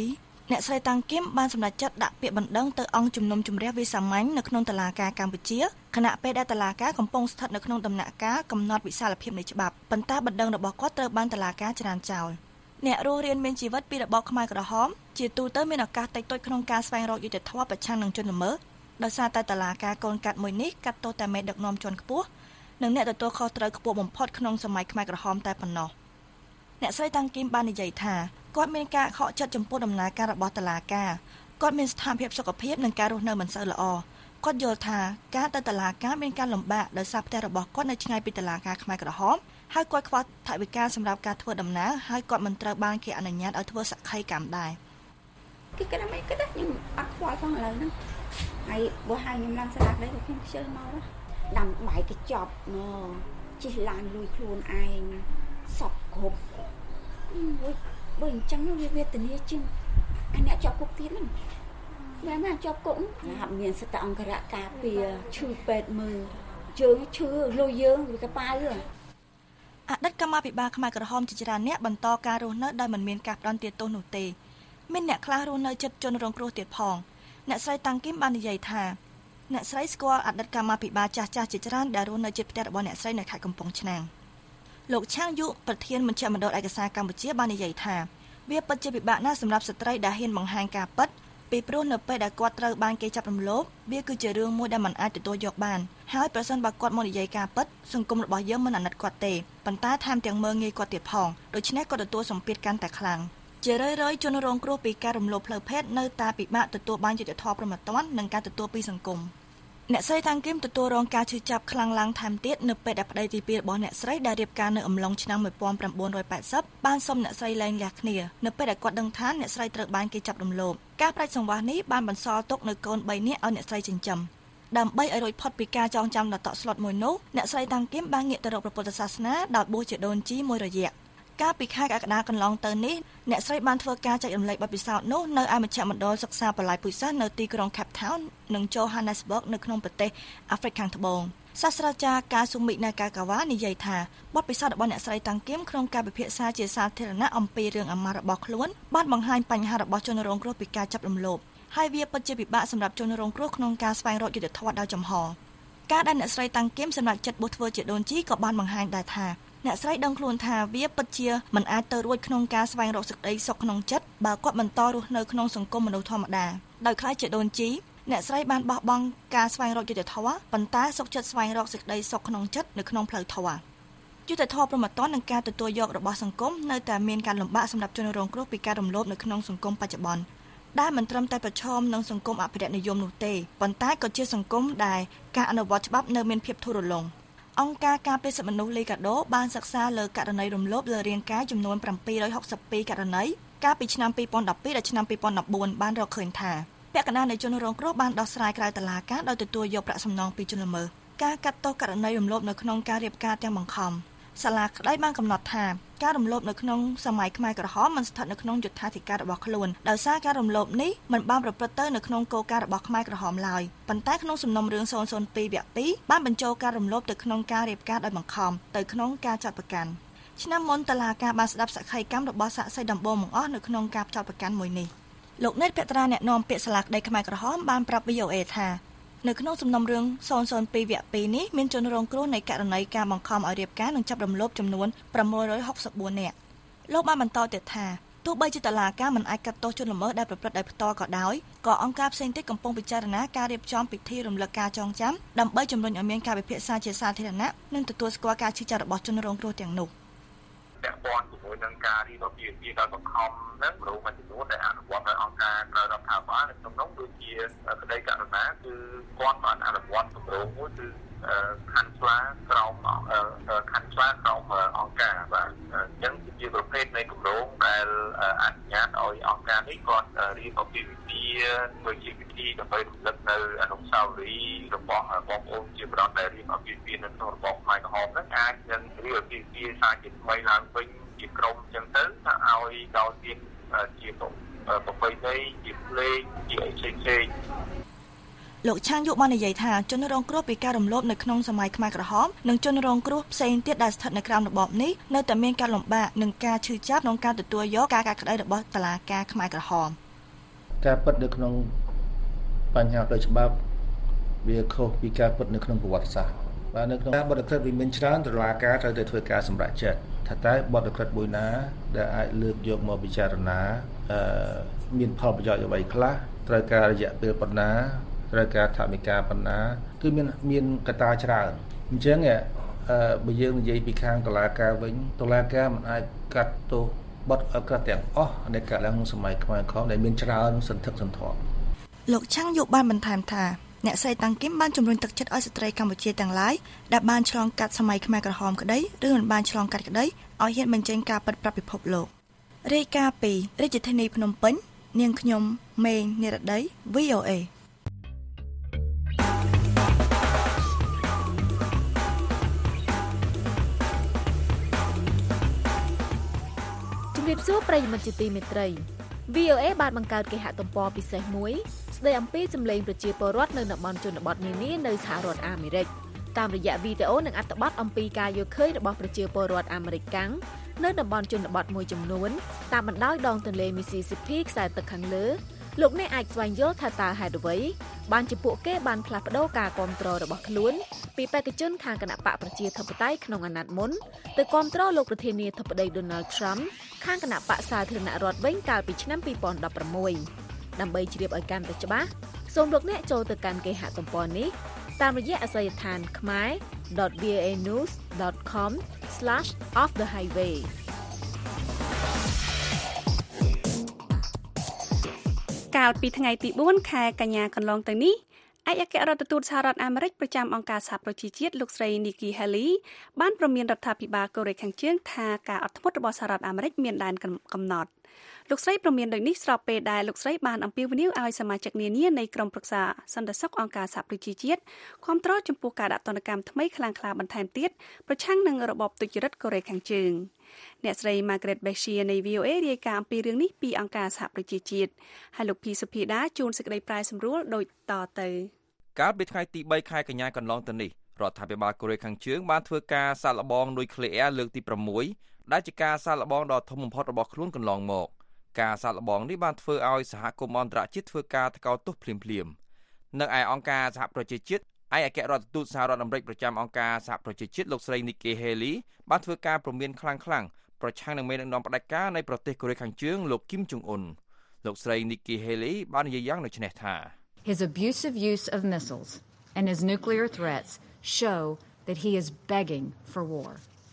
អ្នកស្រីតាំងគឹមបានសម្រេចចិត្តដាក់ពាក្យបណ្ដឹងទៅអង្គជំនុំជម្រះវិសាមញ្ញនៅក្នុងតុលាការកម្ពុជាខណៈពេលដែលតុលាការកំពុងស្ថិតនៅក្នុងដំណាក់កាលកំណត់វិសាលភាពនៃច្បាប់ប៉ុន្តែបណ្ដឹងរបស់គាត់ត្រូវបានតុលាការច្រានចោលអ្នករស់រានមានជីវិតពីរបបខ្មែរក្រហមជាទូទៅមានឱកាសតិចតួចក្នុងការស្វែងរកយុត្តិធម៌ប្រឆាំងនឹងជនល្មើសដោយសារតែតុលាការកូនកាត់មួយនេះកាត់ទោសតែមេដឹកនាំជាន់ខ្ពស់និងអ្នកទទួលខុសត្រូវខ្ពស់បំផុតក្នុងសម័យខ្មែរក្រហមតែប៉ុណ្ណោះអ្នកស្រីតាំងគឹមបាននិយាយថាគាត់មានការខកចិត្តចំពោះដំណើរការរបស់តុលាការគាត់មានស្ថានភាពសុខភាពនិងការរស់នៅមិនសូវល្អគាត់យល់ថាការទៅតុលាការមានការលំបាកដោយសារផ្ទះរបស់គាត់នៅឆ្ងាយពីតុលាការខ្មែរក្រហមហើយគាត់ខ្វះថវិកាសម្រាប់ការធ្វើដំណើរហើយគាត់មិនត្រូវបានគេអនុញ្ញាតឲ្យធ្វើសក្ខីកម្មដែរគេគិតថាមិនគិតថាខ្ញុំអត់ខ្វល់ផងឥឡូវហ្នឹងហើយបើឲ្យខ្ញុំឡើងស្រាក់ដែរក៏ខ្ញុំខ្ជិលមកដាំបាយកញ្ចប់មកជិះឡានលួយខ្លួនឯងសពគ្រប់អូយបើអញ្ចឹងវាវេទនាជាងអាអ្នកជាប់គុកទៀតហ្នឹងមែនណាជាប់គុកហាក់មានសតអង្គរៈការពារឈឺពេទ្យមើលជើងឈឺលុយយើងវាកប៉ាវអតីតកម្មាភិបាលខ្មែរក្រហមជាច្រើនអ្នកបន្តការរស់នៅដោយមិនមានការផ្ដន្ទាទោសនោះទេមានអ្នកខ្លះរស់នៅជិតជនរងគ្រោះទៀតផងអ្នកស្រីតាំងគឹមបាននិយាយថាអ្នកស្រីស្គាល់អតីតកម្មាភិបាលចាស់ចាស់ជាច្រើនដែលរស់នៅជិតផ្ទះរបស់អ្នកស្រីនៅខេត្តកំពង់ឆ្នាំងលោកឆាងយុប្រធានមជ្ឈមណ្ឌលឯកសារកម្ពុជាបាននិយាយថាវាពិតជាពិបាកណាស់សម្រាប់ស្ត្រីដែលហ៊ានបង្ហាញការពិតពីព្រោះនៅពេលដែលគាត់ត្រូវបានគេចាប់រំលោភវាគឺជារឿងមួយដែលមិនអាចទទួលយកបានហើយប្រសិនបើគាត់មកនិយាយការពិតសង្គមរបស់យើងមិនអាណិតគាត់ទេប៉ុន្តែថែមទាំងមើលងាយគាត់ទៀតផងដូច្នេះគាត់ទទួលសម្ពាធកាន់តែខ្លាំងជារឿយៗជនរងគ្រោះពីការរំលោភផ្លូវភេទនៅតែពិបាកទទួលបានយុត្តិធម៌ប្រមាថនិងការទទួលពីសង្គមអ្នកស្រីតាំងគឹមទទួលរងការឈឺចាប់ខ្លាំងឡើងថែមទៀតនៅពេលដែលប្តីទីពីររបស់អ្នកស្រីដែលរៀបការនៅអំឡុងឆ្នាំmột nghìn chín trăm tám mươiបានសុំអ្នកស្រីលែងលះគ្នានៅពេលដែលគាត់ដឹងថាអ្នកស្រីត្រូវបានគេចាប់រំលោភការប្រាច់សង្វាសនេះបានបន្សល់ទុកនៅកូនបីនាក់ឲ្យអ្នកស្រីចិញ្ចឹមដើម្បីឲ្យរួចផុតពីការចងចាំដ៏តក់ស្លុតមួយនោះអ្នកស្រីតាំងគឹមបានងាកទៅរកព្រះពុទ្ធសាសនាដោយបួសជាដូនជីមួយរយៈកាលពីខែកក្កដាកន្លងទៅនេះអ្នកស្រីបានធ្វើការចែករំលែកបទពិសោធន៍នោះនៅឯមជ្ឈមណ្ឌលសិក្សាបន្លាយពុយសាសនៅទីក្រុង Cape Town និង Johannesburg នៅក្នុងប្រទេសអាហ្វ្រិកខាងត្បូងសាស្ត្រាចារ្យកាស៊ូមីណាកាកាវ៉ានិយាយថាបទពិសោធន៍របស់អ្នកស្រីតាំងគឹមក្នុងការពិភាក្សាជាសាធារណៈអំពីរឿងអាម៉ាស់របស់ខ្លួនបានបង្ហាញបញ្ហារបស់ជនរងគ្រោះពីការចាប់រំលោភហើយវាពិតជាពិបាកសម្រាប់ជនរងគ្រោះក្នុងការស្វែងរកយុត្តិធម៌ដោយចំហការដែលអ្នកស្រីតាំងគឹមសម្រាប់ចិត្តបួសធ្វើជាដូនជីក៏បានបង្ហាញដែរថាអ្នកស្រីដឹងខ្លួនថាវាពិតជាមិនអាចទៅរួចក្នុងការស្វែងរកសេចក្តីសុខក្នុងចិត្តបើគាត់បន្តរស់នៅក្នុងសង្គមមនុស្សធម្មតាដោយខ្លាចជាដូនជីអ្នកស្រីបានបោះបង់ការស្វែងរកយុត្តិធម៌ប៉ុន្តែសុខចិត្តស្វែងរកសេចក្តីសុខក្នុងចិត្តនៅក្នុងផ្លូវធម៌យុត្តិធម៌ប្រមាថនិងការទទួលយករបស់សង្គមនៅតែមានការលំបាកសម្រាប់ជនរងគ្រោះពីការរំលោភនៅក្នុងសង្គមបច្ចុប្បន្នដែលមិនត្រឹមតែប្រឈមនឹងសង្គមអភិរក្សនិយមនោះទេប៉ុន្តែក៏ជាសង្គមដែលការអនុវត្តច្បាប់នៅមានភាពធូររលុងអង្គការការពារសិទ្ធិមនុស្សលីកាដូបានសិក្សាលើករណីរំលោភលើរាងកាយចំនួនbảy trăm sáu mươi haiករណីកាលពីឆ្នាំtwo thousand twelveដល់ឆ្នាំtwo thousand fourteenបានរកឃើញថាពាក់កណ្ដាលនៃជនរងគ្រោះបានដោះស្រាយក្រៅតុលាការដោយទទួលយកប្រាក់សំណងពីជនល្មើសការកាត់ទោសករណីរំលោភនៅក្នុងការរៀបការទាំងបង្ខំសាលាក្តីបានកំណត់ថាការរំលោភនៅក្នុងសម័យខ្មែរក្រហមមិនស្ថិតនៅក្នុងយុត្ថាធិការរបស់ខ្លួនដោយសារការរំលោភនេះមិនបានប្រព្រឹត្តទៅនៅក្នុងគោលការណ៍របស់ខ្មែរក្រហមឡើយប៉ុន្តែក្នុងសំណុំរឿងศูนย์ศูนย์twoវគ្គtwoបានបញ្ចូលការរំលោភទៅក្នុងការរៀបការដោយបង្ខំទៅក្នុងការចាត់ប្រកាន់ឆ្នាំមុនតុលាការបានស្ដាប់សក្ខីកម្មរបស់សាក្សីដំបូងបង្អស់នៅក្នុងការចាត់ប្រកាន់មួយនេះលោកណេតភក្ត្រាអ្នកនាំពាក្យសាលាក្តីខ្មែរក្រហមបានប្រាប់ V O A ថានៅក្នុងសំណុំរឿងศูนย์ศูนย์twoវគ្គtwoនេះមានជនរងគ្រោះនៃករណីការបង្ខំឲ្យរៀបការនិងចាប់រំលោភចំនួនsix hundred sixty-fourនាក់លោកបានបន្តទៀតថាទោះបីជាតុលាការមិនអាចកាត់ទោសជនល្មើសដែលប្រព្រឹត្តដោយផ្ទាល់ក៏ដោយក៏អង្គការផ្សេងទៀតកំពុងពិចារណាការរៀបចំពិធីរំលឹកការចងចាំដើម្បីជំរុញឲ្យមានការពិភាក្សាជាសាធារណៈនិងទទួលស្គាល់ការឈឺចាប់របស់ជនរងគ្រោះទាំងនោះពាក់ព័ន្ធជាមួយនឹងការរៀបអាពាហ៍ពិពាហ៍ដោយបង្ខំនឹងប្រមូលចំនួនដែលអនុវត្តដោយអង្គការក្រៅរដ្ឋាភិបាលនៅក្នុងនោះដូចជាក្តីករណាគឺគាត់បានអនុវត្តគម្រោងមួយគឺខណ្ឌស្លាក្រោមខណ្ឌស្លាក្រោមអង្គការបាទអញ្ចឹងជាប្រភេទនៃគម្រោងដែលអនុញ្ញាតឲ្យអង្គការនេះគាត់រៀបអាពាហ៍ពិពាហ៍ធ្វើជាពិធីដើម្បីរំលឹកនៅអនុស្សាវរីយ៍របស់បងប្អូនជាប្រដ្ឋដែលរៀបអាពាហ៍ពិពាហ៍នៅក្នុងរបបខ្មែរក្រហមហ្នឹងអាចនឹងរៀបអាពាហ៍ពិពាហ៍សារជាថ្មីឡើងវិញជាក្រុមអញ្ចឹងទៅថាឲ្យដល់ទៀតជាប្រពៃណីជាភ្លេងជាអីផ្សេងៗលោកឆាងយុបាននិយាយថាជនរងគ្រោះពីការរំលោភនៅក្នុងសម័យខ្មែរក្រហមនិងជនរងគ្រោះផ្សេងទៀតដែលស្ថិតនៅក្រោមរបបនេះនៅតែមានការលំបាកនិងការឈឺចាប់ក្នុងការទទួលយកការកាត់ក្តីរបស់តុលាការខ្មែរក្រហមការពិតនៅក្នុងបញ្ហាផ្លូវច្បាប់វាខុសពីការពិតនៅក្នុងប្រវត្តិសាស្ត្របាទនៅក្នុងការបទក្រិតវាមានច្រើនតុលាការត្រូវតែធ្វើការសម្រេចចិត្តថាតើបទក្រិតមួយណាដែលអាចលើកយកមកពិចារណាអឺមានផលប្រយោជន៍អ្វីខ្លះត្រូវការរយៈពេលប៉ុណ្ណាត្រូវការថវិកាប៉ុណ្ណាគឺមានមានកត្តាច្រើនអញ្ចឹងអឺបើយើងនិយាយពីខាងតុលាការវិញតុលាការមិនអាចកាត់ទោសបទក្រិតទាំងអស់នៃការឡើងក្នុងសម័យខ្មែរក្រហមដែលមានច្រើនសន្ធឹកសន្ធាប់លោកឆាំងយុបានបន្ថែមថាអ្នកស្រីតាំងគឹមបានជំរុញទឹកចិត្តឲ្យស្ត្រីកម្ពុជាទាំងឡាយដែលបានឆ្លងកាត់សម័យខ្មែរក្រហមក្តីឬមិនបានឆ្លងកាត់ក្តីឲ្យហ៊ានបញ្ចេញការពិតប្រាប់ពិភពលោករាយការណ៍ពីរាជធានីភ្នំពេញនាងខ្ញុំមេងនិរដី វី អូ អេជំរាបសួរប្រិយមិត្តជាទីមេត្រី វី អូ អេ បានបង្កើតគេហទំព័រពិសេសមួយស្ដីអំពីសម្លេងប្រជាពលរដ្ឋនៅតំបន់ជនបទនានានៅសហរដ្ឋអាមេរិកតាមរយៈវីដេអូនិងអត្ថបទអំពីការយល់ឃើញរបស់ប្រជាពលរដ្ឋអាមេរិកកាំងនៅតំបន់ជនបទមួយចំនួនតាមបណ្ដោយដងទន្លេ Mississippi ខ្សែទឹកខាងលើលោកអ្នកអាចស្វែងយល់ថាតើហេតុអ្វីបានជាពួកគេបានផ្លាស់ប្ដូរការគាំទ្ររបស់ខ្លួនពីបេក្ខជនខាងគណបកប្រជាធិបតេយ្យក្នុងអាណត្តិមុនទៅគាំទ្រលោកប្រធានាធិបតី Donald Trump ខាងគណបកសាធារណរដ្ឋវិញកាលពីឆ្នាំពីរពាន់ដប់ប្រាំមួយដើម្បីជ្រាបឲ្យកាន់តែច្បាស់សូមលោកអ្នកចូលទៅកាន់គេហទំព័រនេះតាមរយៈអាសយដ្ឋាន khmer dot v o a news dot com slash off the highway កាលពីថ្ងៃទីបួនខែកញ្ញាកន្លងទៅនេះឯកអគ្គរដ្ឋទូតសហរដ្ឋអាមេរិកប្រចាំអង្គការសហប្រជាជាតិលោកស្រី Nikki Haley បានព្រមានរដ្ឋាភិបាលកូរ៉េខាងជើងថាការអត់ធ្មត់របស់សហរដ្ឋអាមេរិកមានដែនកំណត់លោកស្រីព្រមានដូចនេះស្របពេលដែលលោកស្រីបានអំពាវនាវឲ្យសមាជិកនានានៃក្រុមប្រឹក្សាសន្តិសុខអង្គការសហប្រជាជាតិគាំទ្រចំពោះការដាក់ទណ្ឌកម្មថ្មីខ្លាំងក្លាបន្ថែមទៀតប្រឆាំងនឹងរបបទុច្ចរិតកូរ៉េខាងជើងអ្នកស្រី Margaret Bashir នៃ វី អូ អេ រាយការណ៍អំពីរឿងនេះពីអង្គការសហប្រជាជាតិហើយលោកភីសុភីដាជួនសេចក្តីប្រាយសម្រួលដូចតទៅកាលពីថ្ងៃទីបីខែកញ្ញាកន្លងទៅនេះរដ្ឋាភិបាលកូរ៉េខាងជើងបានធ្វើការសាកល្បងនុយក្លេអ៊ែរលើកទីប្រាំមួយដែលជាការសាកល្បងដ៏ធំបំផុតរបស់ខ្លួនកន្លងមកការសាកល្បងនេះបានធ្វើឲ្យសហគមន៍អន្តរជាតិធ្វើការថ្កោលទោសភ្លាមៗនៅឯអង្គការសហប្រជាជាតិឯកអគ្គរដ្ឋទូតសហរដ្ឋអាមេរិកប្រចាំអង្គការសហប្រជាជាតិលោកស្រី Nikki Haley បានធ្វើការព្រមានខ្លាំងៗប្រឆាំងនឹងមេដឹកនាំផ្ដាច់ការនៃប្រទេសកូរ៉េខាងជើងលោកគីមចុងអ៊ុនលោកស្រី Nikki Haley បាននិយាយយ៉ាងដូចនេះថា His abusive use of missiles and his nuclear threats show that he is begging for war.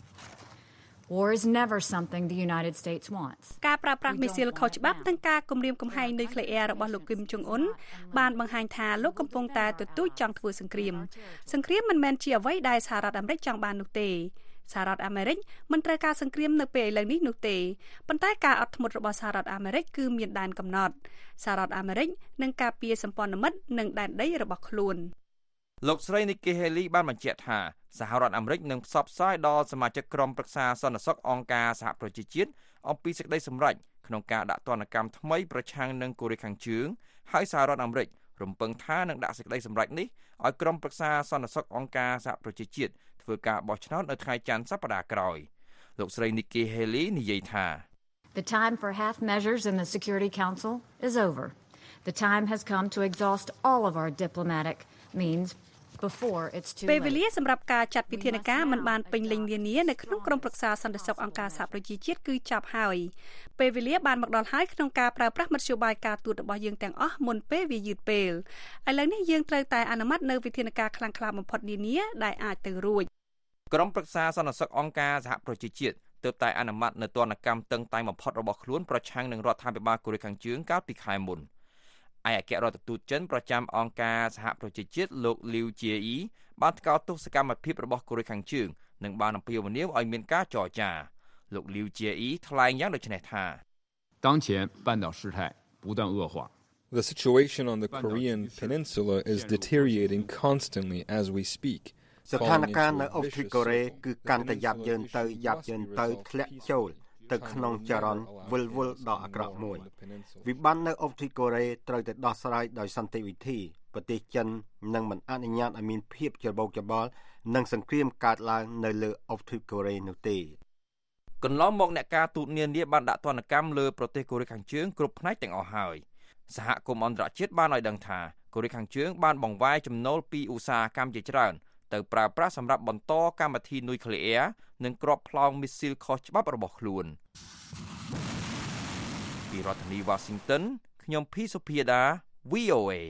War is never something the United States wants. ការប្រើប្រាស់មីស៊ីលខុសច្បាប់និងការគំរាមកំហែងនុយក្លេអ៊ែររបស់លោកគីមចុងអ៊ុនបានបង្ហាញថាលោកកំពុងតែទទូចចង់ធ្វើសង្គ្រាមសង្គ្រាមមិនមែនជាអ្វីដែលសហរដ្ឋអាមេរិកចង់បាននោះទេសហរដ្ឋអាមេរិកមិនត្រូវការសង្គ្រាមនៅពេលឥឡូវនេះនោះទេប៉ុន្តែការអត់ធ្មត់របស់សហរដ្ឋអាមេរិកគឺមានដែនកំណត់សហរដ្ឋអាមេរិកនឹងការពារសម្ព័ន្ធមិត្តនិងដែនដីរបស់ខ្លួនលោកស្រី Nikki Haley បានបញ្ជាក់ថាសហរដ្ឋអាមេរិកនឹងផ្សព្វផ្សាយដល់សមាជិកក្រុមប្រឹក្សាសន្តិសុខអង្គការសហប្រជាជាតិអំពីសេចក្តីសម្រេចក្នុងការដាក់ទណ្ឌកម្មថ្មីប្រឆាំងនឹងកូរ៉េខាងជើងហើយសហរដ្ឋអាមេរិករំពឹងថានឹងដាក់សេចក្តីសម្រេចនេះឲ្យក្រុមប្រឹក្សាសន្តិសុខអង្គការសហប្រជាជាតិធ្វើការបោះឆ្នោតនៅថ្ងៃច័ន្ទសប្តាហ៍ក្រោយលោកស្រី Nikki Haley និយាយថា The time for half measures in the Security Council is over. The time has come to exhaust all of our diplomatic means before it's too late. ពេលវេលាសម្រាប់ការចាត់វិធានការមិនបានពេញលេញនានានៅក្នុងក្រុមប្រឹក្សាសន្តិសុខអង្គការសហប្រជាជាតិគឺចាប់ហើយពេលវេលាបានមកដល់ហើយក្នុងការប្រើប្រាស់មធ្យោបាយការទូតរបស់យើងទាំងអស់មុនពេលវាយឺតពេលឥឡូវនេះយើងត្រូវតែអនុម័តនៅវិធានការខ្លាំងក្លាបំផុតនានាដែលអាចទៅរួចក្រុមប្រឹក្សាសន្តិសុខអង្គការសហប្រជាជាតិទើបតែអនុម័តនៅទណ្ឌកម្មតឹងតែងបំផុតរបស់ខ្លួនប្រឆាំងនឹងរដ្ឋាភិបាលកូរ៉េខាងជើងកាលពីខែមុនឯកអគ្គរដ្ឋទូតចិនប្រចាំអង្គការសហប្រជាជាតិលោកលីវជាអ៊ីបានថ្កោលទោសសកម្មភាពរបស់កូរ៉េខាងជើងនិងបានអំពាវនាវឲ្យមានការចរចាលោកលីវជាអ៊ីថ្លែងយ៉ាងដូចនេះថា当前半岛事态不断恶化 The situation on the Korean peninsula is deteriorating constantly as we speak. ស្ថានភាពនៅអូបទ្វីបកូរ៉េគឺកាន់តែយ៉ាប់យ៉ឺនទៅយ៉ាប់យ៉ឺនទៅធ្លាក់ចូលទៅក្នុងចរន្តវិលវល់ដ៏អាក្រក់មួយវិបត្តិនៅអូបទ្វីបកូរ៉េត្រូវតែដោះស្រាយដោយសន្តិវិធីប្រទេសចិននឹងមិនអនុញ្ញាតឲ្យមានភាពច្របូកច្របល់និងសង្គ្រាមកើតឡើងនៅលើអូបទ្វីបកូរ៉េនោះទេកន្លងមកអ្នកការទូតនានាបានដាក់ទណ្ឌកម្មលើប្រទេសកូរ៉េខាងជើងគ្រប់ផ្នែកទាំងអស់ហើយសហគមន៍អន្តរជាតិបានឲ្យដឹងថាកូរ៉េខាងជើងបានបង្វែរចំណូលពីឧស្សាហកម្មជាច្រើនទៅប្រើប្រាស់សម្រាប់បន្តកម្មវិធីនុយក្លេអ៊ែរនិងគ្រាប់ផ្លោងមីស៊ីលខុសច្បាប់របស់ខ្លួនពីរដ្ឋធានី Washington ខ្ញុំភីសុភាដា វី អូ เอ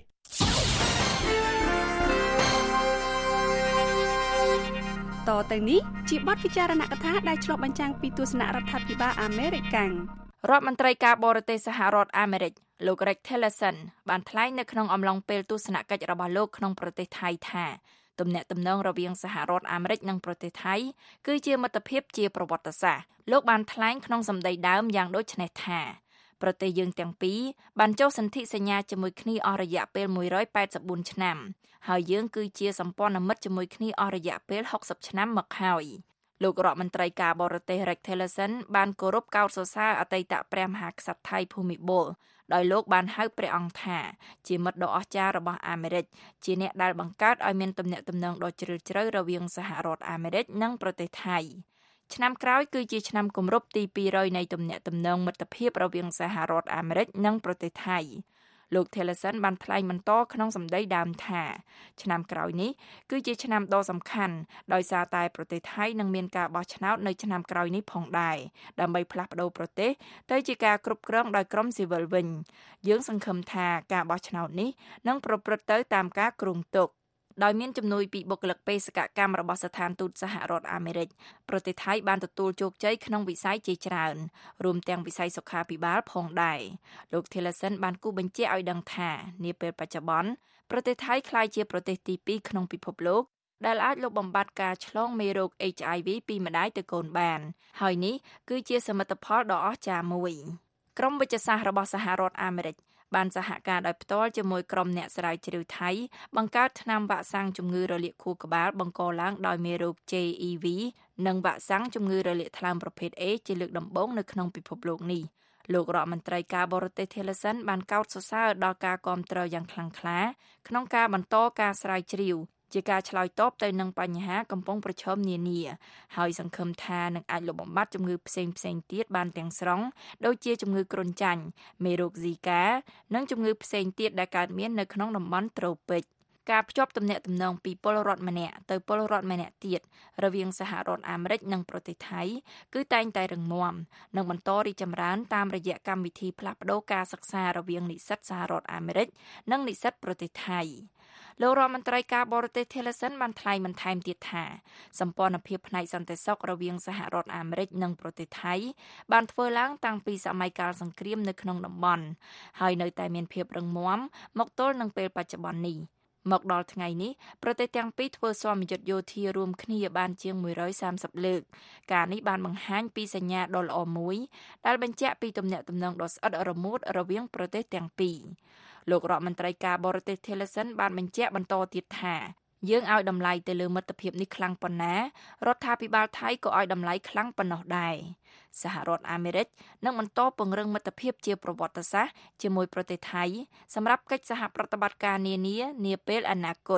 តទៅនេះជាបទពិចារណកថាដែលឆ្លុះបញ្ចាំងពីទស្សនៈរដ្ឋាភិបាលអាមេរិកកាំងរដ្ឋមន្ត្រីការបរទេសសហរដ្ឋអាមេរិកលោក Rex Tillerson បានថ្លែងនៅក្នុងអំឡុងពេលទស្សនកិច្ចរបស់លោកក្នុងប្រទេសថៃថាទំនាក់ទំនងរវាងសហរដ្ឋអាមេរិកនិងប្រទេសថៃគឺជាមិត្តភាពជាប្រវត្តិសាស្ត្រលោកបានថ្លែងក្នុងសម្ដីដើមយ៉ាងដូចនេះថាប្រទេសយើងទាំងពីរបានចុះសន្ធិសញ្ញាជាមួយគ្នាអស់រយៈពេលមួយរយแปดสิบสี่ឆ្នាំហើយយើងគឺជាសម្ព័ន្ធមិត្តជាមួយគ្នាអស់រយៈពេលหกสิบឆ្នាំមកហើយលោករដ្ឋមន្ត្រីការបរទេស Rex Tillerson បានគោរពកោតសរសើរអតីតព្រះមហាក្សត្រថៃភូមិពលដោយលោកបានហៅព្រះអង្គថាជាមិត្តដ៏អស្ចារ្យរបស់អាមេរិកជាអ្នកដែលបង្កើតឲ្យមានទំនាក់ទំនងដ៏ជ្រាលជ្រៅរវាងសហរដ្ឋអាមេរិកនិងប្រទេសថៃឆ្នាំក្រោយគឺជាឆ្នាំគម្រប់ទីពីររយនៃទំនាក់ទំនងមិត្តភាពរវាងសហរដ្ឋអាមេរិកនិងប្រទេសថៃលោក Tillerson បានថ្លែងបន្តក្នុងសម្ដីដើមថាឆ្នាំក្រោយនេះគឺជាឆ្នាំដ៏សំខាន់ដោយសារតែប្រទេសថៃនឹងមានការបោះឆ្នោតនៅឆ្នាំក្រោយនេះផងដែរដើម្បីផ្លាស់ប្ដូរប្រទេសទៅជាការគ្រប់គ្រងដោយក្រុមស៊ីវិលវិញយើងសង្ឃឹមថាការបោះឆ្នោតនេះនឹងប្រព្រឹត្តទៅតាមការគ្រោងទុកដោយមានជំនួយពីបុគ្គលិកបេសកកម្មរបស់ស្ថានទូតសហរដ្ឋអាមេរិកប្រទេសថៃបានទទួលជោគជ័យក្នុងវិស័យជាច្រើនរួមទាំងវិស័យសុខាភិបាលផងដែរលោក Tillerson បានគូបញ្ជាក់ឲ្យដឹងថានាពេលបច្ចុប្បន្នប្រទេសថៃក្លាយជាប្រទេសទីពីរក្នុងពិភពលោកដែលអាចលុបបំបាត់ការឆ្លងមេរោគ เอช ไอ វី ពីម្ដាយទៅកូនបានហើយនេះគឺជាសមិទ្ធផលដ៏អស្ចារ្យមួយក្រុមវិទ្យាសាស្ត្ររបស់សហរដ្ឋអាមេរិកបានសហការដោយផ្ទាល់ជាមួយក្រុមអ្នកស្រាវជ្រាវថៃបង្កើតថ្នាំវ៉ាក់សាំងជំងឺរលាកខួរក្បាលបង្កឡើងដោយមេរោគ เจ อี វី និងវ៉ាក់សាំងជំងឺរលាកថ្លើមប្រភេទ A ជាលើកដំបូងនៅក្នុងពិភពលោកនេះលោករដ្ឋមន្ត្រីការបរទេស Tillerson បានកោតសរសើរដល់ការគាំទ្រយ៉ាងខ្លាំងក្លាក្នុងការបន្តការស្រាវជ្រាវជាការឆ្លើយតបទៅនឹងបញ្ហាកំពុងប្រឈមនានាហើយសង្ឃឹមថានឹងអាចលុបបំបាត់ជំងឺផ្សេងផ្សេងទៀតបានទាំងស្រុងដូចជាជំងឺគ្រុនចាញ់មេរោគ Zika និងជំងឺផ្សេងទៀតដែលកើតមាននៅក្នុងតំបន់ត្រូពិកការភ្ជាប់ទំនាក់ទំនងពីពលរដ្ឋម្នាក់ទៅពលរដ្ឋម្នាក់ទៀតរវាងសហរដ្ឋអាមេរិកនិងប្រទេសថៃគឺតែងតែរឹងមាំនិងបន្តរីកចម្រើនតាមរយៈកម្មវិធីផ្លាស់ប្តូរការសិក្សារវាងនិស្សិតសហរដ្ឋអាមេរិកនិងនិស្សិតប្រទេសថៃលោករដ្ឋមន្ត្រីការបរទេស Tillerson បានថ្លែងបន្ថែមទៀតថាសម្ព័ន្ធភាពផ្នែកសន្តិសុខរវាងសហរដ្ឋអាមេរិកនិងប្រទេសថៃបានធ្វើឡើងតាំងពីសម័យកាលសង្គ្រាមនៅក្នុងតំបន់ហើយនៅតែមានភាពរឹងមាំមកទល់នឹងពេលបច្ចុប្បន្ននេះមកដល់ថ្ងៃនេះប្រទេសទាំងពីរធ្វើសមយុទ្ធយោធារួមគ្នាបានជាងមួយរយសាមសិបលើកការនេះបានបង្ហាញពីសញ្ញាដ៏ល្អមួយដែលបញ្ជាក់ពីទំនាក់ទំនងដ៏ស្អិតរមួតរវាងប្រទេសទាំងពីរលោករដ្ឋមន្ត្រីការបរទេស Tillerson បានបញ្ជាក់បន្តទៀតថាយើងឲ្យតម្លៃទៅលើមិត្តភាពនេះខ្លាំងប៉ុណ្ណារដ្ឋាភិបាលថៃក៏ឲ្យតម្លៃខ្លាំងប៉ុណ្ណោះដែរសហរដ្ឋអាមេរិកនឹងបន្តពង្រឹងមិត្តភាពជាប្រវត្តិសាស្ត្រជាមួយប្រទេសថៃសម្រាប់កិច្ចសហប្រតិបត្តិការនានានាពេលអនាគត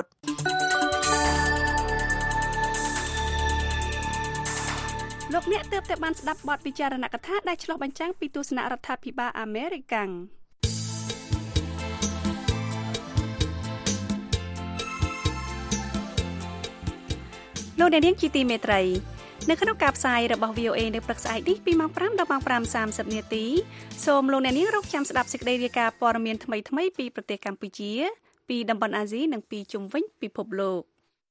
លោកអ្នកទើបតែបានស្ដាប់បទពិចារណកថាដែលឆ្លុះបញ្ចាំងពីទស្សនៈរដ្ឋាភិបាលអាមេរិកកាំងលោកអ្នកនាងជាទីមេត្រីនៅក្នុងការផ្សាយរបស់ វី អូ เอ នៅព្រឹកស្អែកនេះពីម៉ោងប្រាំដល់ម៉ោងប្រាំសាមសិបនាទីសូមលោកអ្នកនាងរកចាំស្ដាប់សេចក្តីរាយការណ៍ព័ត៌មានថ្មីៗពីប្រទេសកម្ពុជាពីតំបន់អាស៊ីនិងពីជុំវិញពិភពលោក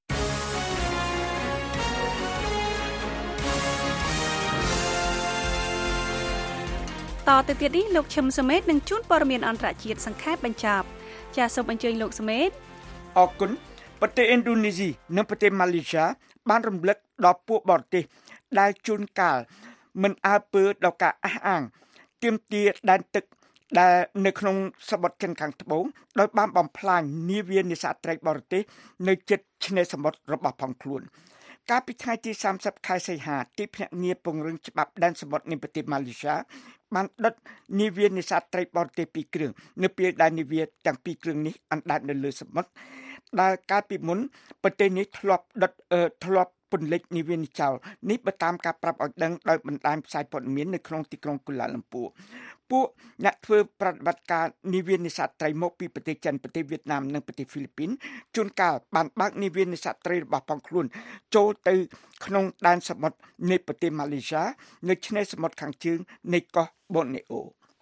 តទៅទៀតនេះលោកឈឹមសុមេតនឹងជួនព័ត៌មានអន្តរជាតិសង្ខេបបញ្ចប់ចាសសូមអញ្ជើញលោកសុមេតអរគុណប្រទេសឥណ្ឌូនេស៊ីនិងប្រទេសម៉ាឡេស៊ីបានរំលឹកដល់ពួកបរទេសដែលជួនកាលមិនអើពើដល់ការអះអាងទាមទារដែនទឹកដែលនៅក្នុងសមុទ្រចិនខាងត្បូងដោយបានបំផ្លាញនាវានេសាទត្រីបរទេសនៅជិតឆ្នេរសមុទ្ររបស់ផងខ្លួនកាលពីថ្ងៃទីសាមសិបខែសីហាទីភ្នាក់ងារពង្រឹងច្បាប់ដែនសមុទ្រនៃប្រទេសម៉ាឡេស៊ីបានដុតនាវានេសាទត្រីបរទេសពីរគ្រឿងនៅពេលដែលនាវាទាំងពីរគ្រឿងនេះអណ្ដែតនៅលើសមុទ្រដែលកាលពីមុនប្រទេសនេះធ្លាប់ដុតធ្លាប់ពន្លិចនិវេនចោលនេះបើតាមការប្រាប់ឲ្យដឹងដោយបណ្ដាញផ្សាយព័ត៌មាននៅក្នុងទីក្រុងកូឡាឡាំពួរពួកអ្នកធ្វើប្រតិបត្តិការនិវេននេសាទត្រីមកពីប្រទេសចិនប្រទេសវៀតណាមនិងប្រទេសហ្វីលីពីនជួនកាលបានបើកនិវេននេសាទត្រីរបស់ផងខ្លួនចូលទៅក្នុងដែនសមុទ្រនៃប្រទេសម៉ាឡេស៊ីនៅឆ្នេរសមុទ្រខាងជើងនៃកោះបូណេអូ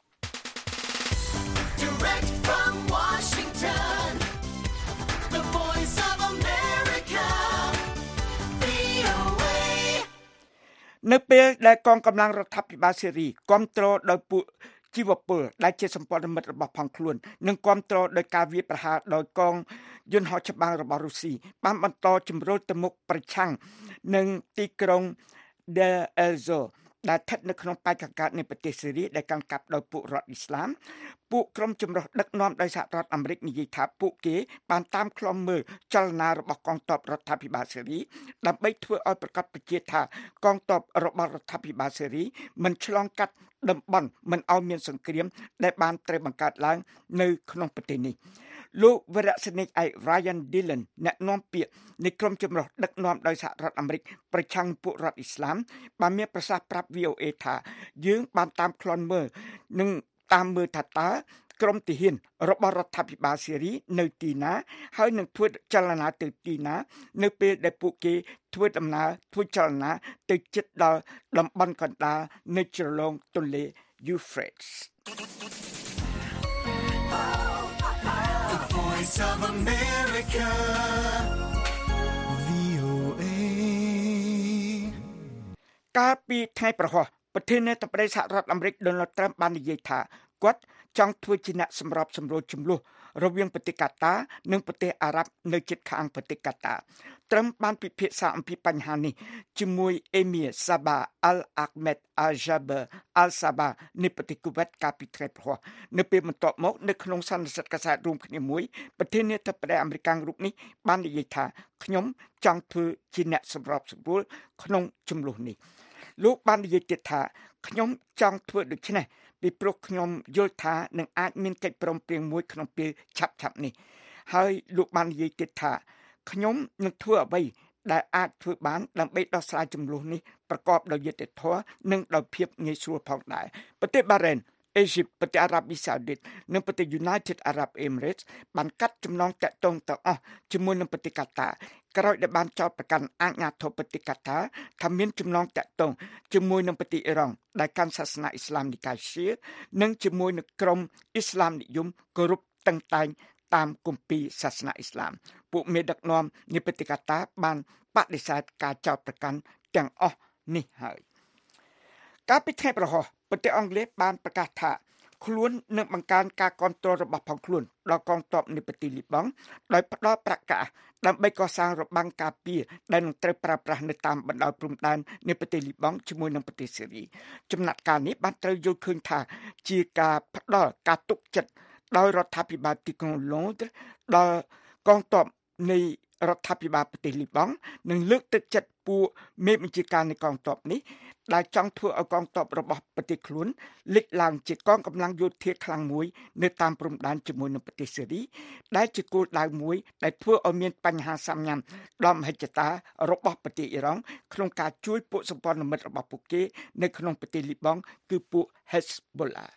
Direct from Washington, the voice of America, វី អូ เอនៅពេលដែលកងកម្លាំងរដ្ឋាភិបាលសេរីគ្រប់គ្រងដោយពួកជីវពលដែលជាសម្ព័ន្ធមិត្តរបស់ផងខ្លួននិងគ្រប់គ្រងដោយការវាយប្រហារដោយកងយន្តហោះច្បាំងរបស់រុស្ស៊ីបានបន្តជំរុញទៅមុខប្រឆាំងនឹងទីក្រុង Deir ez-Zor ដែលស្ថិតនៅក្នុងបេតិកភណ្ឌនៃប្រទេសសេរីដែលកាន់កាប់ដោយពួករដ្ឋអ៊ីស្លាមពួកក្រុមចម្រុះដឹកនាំដោយសហរដ្ឋអាមេរិកនិយាយថាពួកគេបានតាមឃ្លាំមើលចលនារបស់កងទ័ពរដ្ឋាភិបាលសេរីដើម្បីធ្វើឲ្យប្រកាសប្រជាថាកងទ័ពរបស់រដ្ឋាភិបាលសេរីមិនឆ្លងកាត់តំបន់មិនឲ្យមានសង្គ្រាមដែលបានត្រូវបង្កើតឡើងនៅក្នុងប្រទេសនេះលោកវរៈសេនីយ៍ឯក Ryan Dillon អ្នកនាំពាក្យនៃក្រុមចម្រុះដឹកនាំដោយសហរដ្ឋអាមេរិកប្រឆាំងពួករដ្ឋអ៊ីស្លាមបានមានប្រសាសន៍ប្រាប់ វី អូ เอ ថាយើងបានតាមឃ្លាំមើលនិងតាមមើលថាតើក្រុមទាហានរបស់រដ្ឋាភិបាលសេរីនៅទីណាហើយនឹងធ្វើចលនាទៅទីណានៅពេលដែលពួកគេធ្វើដំណើរធ្វើចលនាទៅជិតដល់តំបន់កណ្ដាលនៃជ្រលងទន្លេ Euphrates The voice of America, វី អូ เอកាលពីថ្ងៃប្រហោះប្រធានាធិបតីសហរដ្ឋអាមេរិក Donald Trump បាននិយាយថាគាត់ចង់ធ្វើជាអ្នកសម្របសម្រួលចំនួនរវាងប្រទេសកាតានិងប្រទេសអារ៉ាប់នៅជិតខាងប្រទេសកាតាត្រឹមបានពិភាក្សាអំពីបញ្ហានេះជាមួយអេមៀសាបាអលអាហ្មេតអាយ៉ាបឺអលសាបានៃប្រទេសគូវេតកាលពីថ្ងៃព្រហស្បតិ៍នៅពេលបន្ទាប់មកនៅក្នុងសន្និសីទកាសែតរួមគ្នាមួយប្រធានាធិបតីអាមេរិករូបនេះបាននិយាយថាខ្ញុំចង់ធ្វើជាអ្នកសម្របសម្រួលក្នុងចំនួននេះលោកបាននិយាយទៀតថាខ្ញុំចង់ធ្វើដូច្នេះពីព្រោះខ្ញុំយល់ថានឹងអាចមានកិច្ចព្រមព្រៀងមួយក្នុងពេលឆាប់ៗនេះហើយលោកបាននិយាយទៀតថាខ្ញុំនឹងធ្វើអ្វីដែលអាចធ្វើបានដើម្បីដោះស្រាយចំនួននេះប្រកបដោយយុត្តិធម៌និងដោយភាពងាយស្រួលផងដែរប្រទេសបារ៉េនអេស៊ីបប្រទេសអារ៉ាប៊ីសាអូឌីតនិងប្រទេស United Arab Emirates បានកាត់ចំណងតាក់ទងទាំងអស់ជាមួយនឹងប្រទេសកាតាក្រោយដែលបានចោទប្រកាន់អាជ្ញាធរប្រទេសកាតាថាមានចំណងតាក់ទងជាមួយនឹងប្រទេសអ៊ីរ៉ង់ដែលកាន់សាសនាអ៊ីស្លាមនិកាយឈីនិងជាមួយនឹងក្រុមអ៊ីស្លាមនិយមគោរពតឹងតែងតាមគម្ពីរសាសនាអ៊ីស្លាមពួកមេដឹកនាំនៃប្រទេសកាតាបានបដិសេធការចោទប្រកាន់ទាំងអស់នេះហើយកាលពីថ្ងៃប្រហោះប្រទេសអង់គ្លេសបានប្រកាសថាខ្លួននឹងបង្កើនការគ្រប់គ្រងរបស់ផងខ្លួនដល់កងទ័ពនៃប្រទេសលីបង់ដោយផ្ដល់ប្រាក់កាសដើម្បីកសាងរបាំងការពារដែលនឹងត្រូវប្រើប្រាស់នៅតាមបណ្ដោយព្រំដែននៃប្រទេសលីបង់ជាមួយនឹងប្រទេសសេរីចំណាត់ការនេះបានត្រូវយល់ឃើញថាជាការផ្ដល់ការទុកចិត្តដោយរដ្ឋាភិបាលទីក្រុងឡូនដល់កងទ័ពនៃរដ្ឋាភិបាលប្រទេសលីបង់និងលើកទឹកចិត្តពួកមេបញ្ជាការនៃកងទ័ពនេះដែលចង់ធ្វើឲ្យកងទ័ពរបស់ប្រទេសខ្លួនលេចឡើងជាកងកម្លាំងយោធាខ្លាំងមួយនៅតាមព្រំដែនជាមួយនឹងប្រទេសសេរីដែលជាគោលដៅមួយដែលធ្វើឲ្យមានបញ្ហាសាមញ្ញដល់មហិច្ឆតារបស់ប្រទេសអ៊ីរ៉ង់ក្នុងការជួយពួកសម្ព័ន្ធមិត្តរបស់ពួកគេនៅក្នុងប្រទេសលីបង់គឺពួក Hezbollah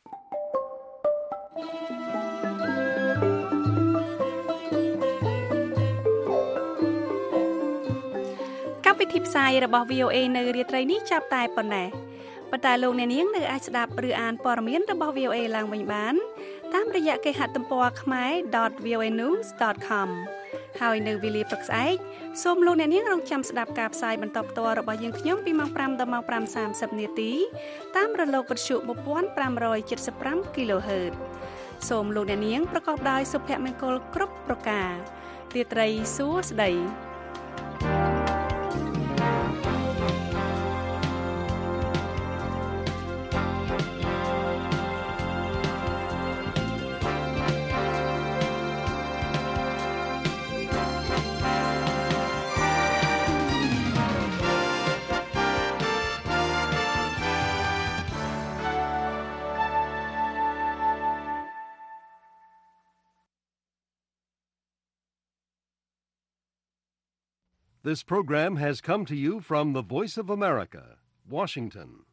វិធីផ្សាយរបស់ វី អូ เอ នៅរាត្រីនេះចាប់តែប៉ុណ្ណេះប៉ុន្តែលោកអ្នកនាងនៅអាចស្ដាប់ឬអានព័ត៌មានរបស់ វី អូ เอ ឡើងវិញបានតាមរយៈគេហទំព័រ ខមែរ ដត វី អូ เอ news ដត com ហើយនៅវេលាព្រឹកស្អែកសូមលោកអ្នកនាងរងចាំស្ដាប់ការផ្សាយបន្តផ្ទាល់របស់យើងខ្ញុំពីម៉ោងប្រាំដល់ម៉ោងប្រាំសាមសិបនាទីតាមរលកវិទ្យុmột nghìn năm trăm bảy mươi lăm គីឡូហឺតសូមលោកអ្នកនាងប្រកបដោយសុភមង្គលគ្រប់ប្រការរាត្រីសួស្តី This program has come to you from the Voice of America, Washington.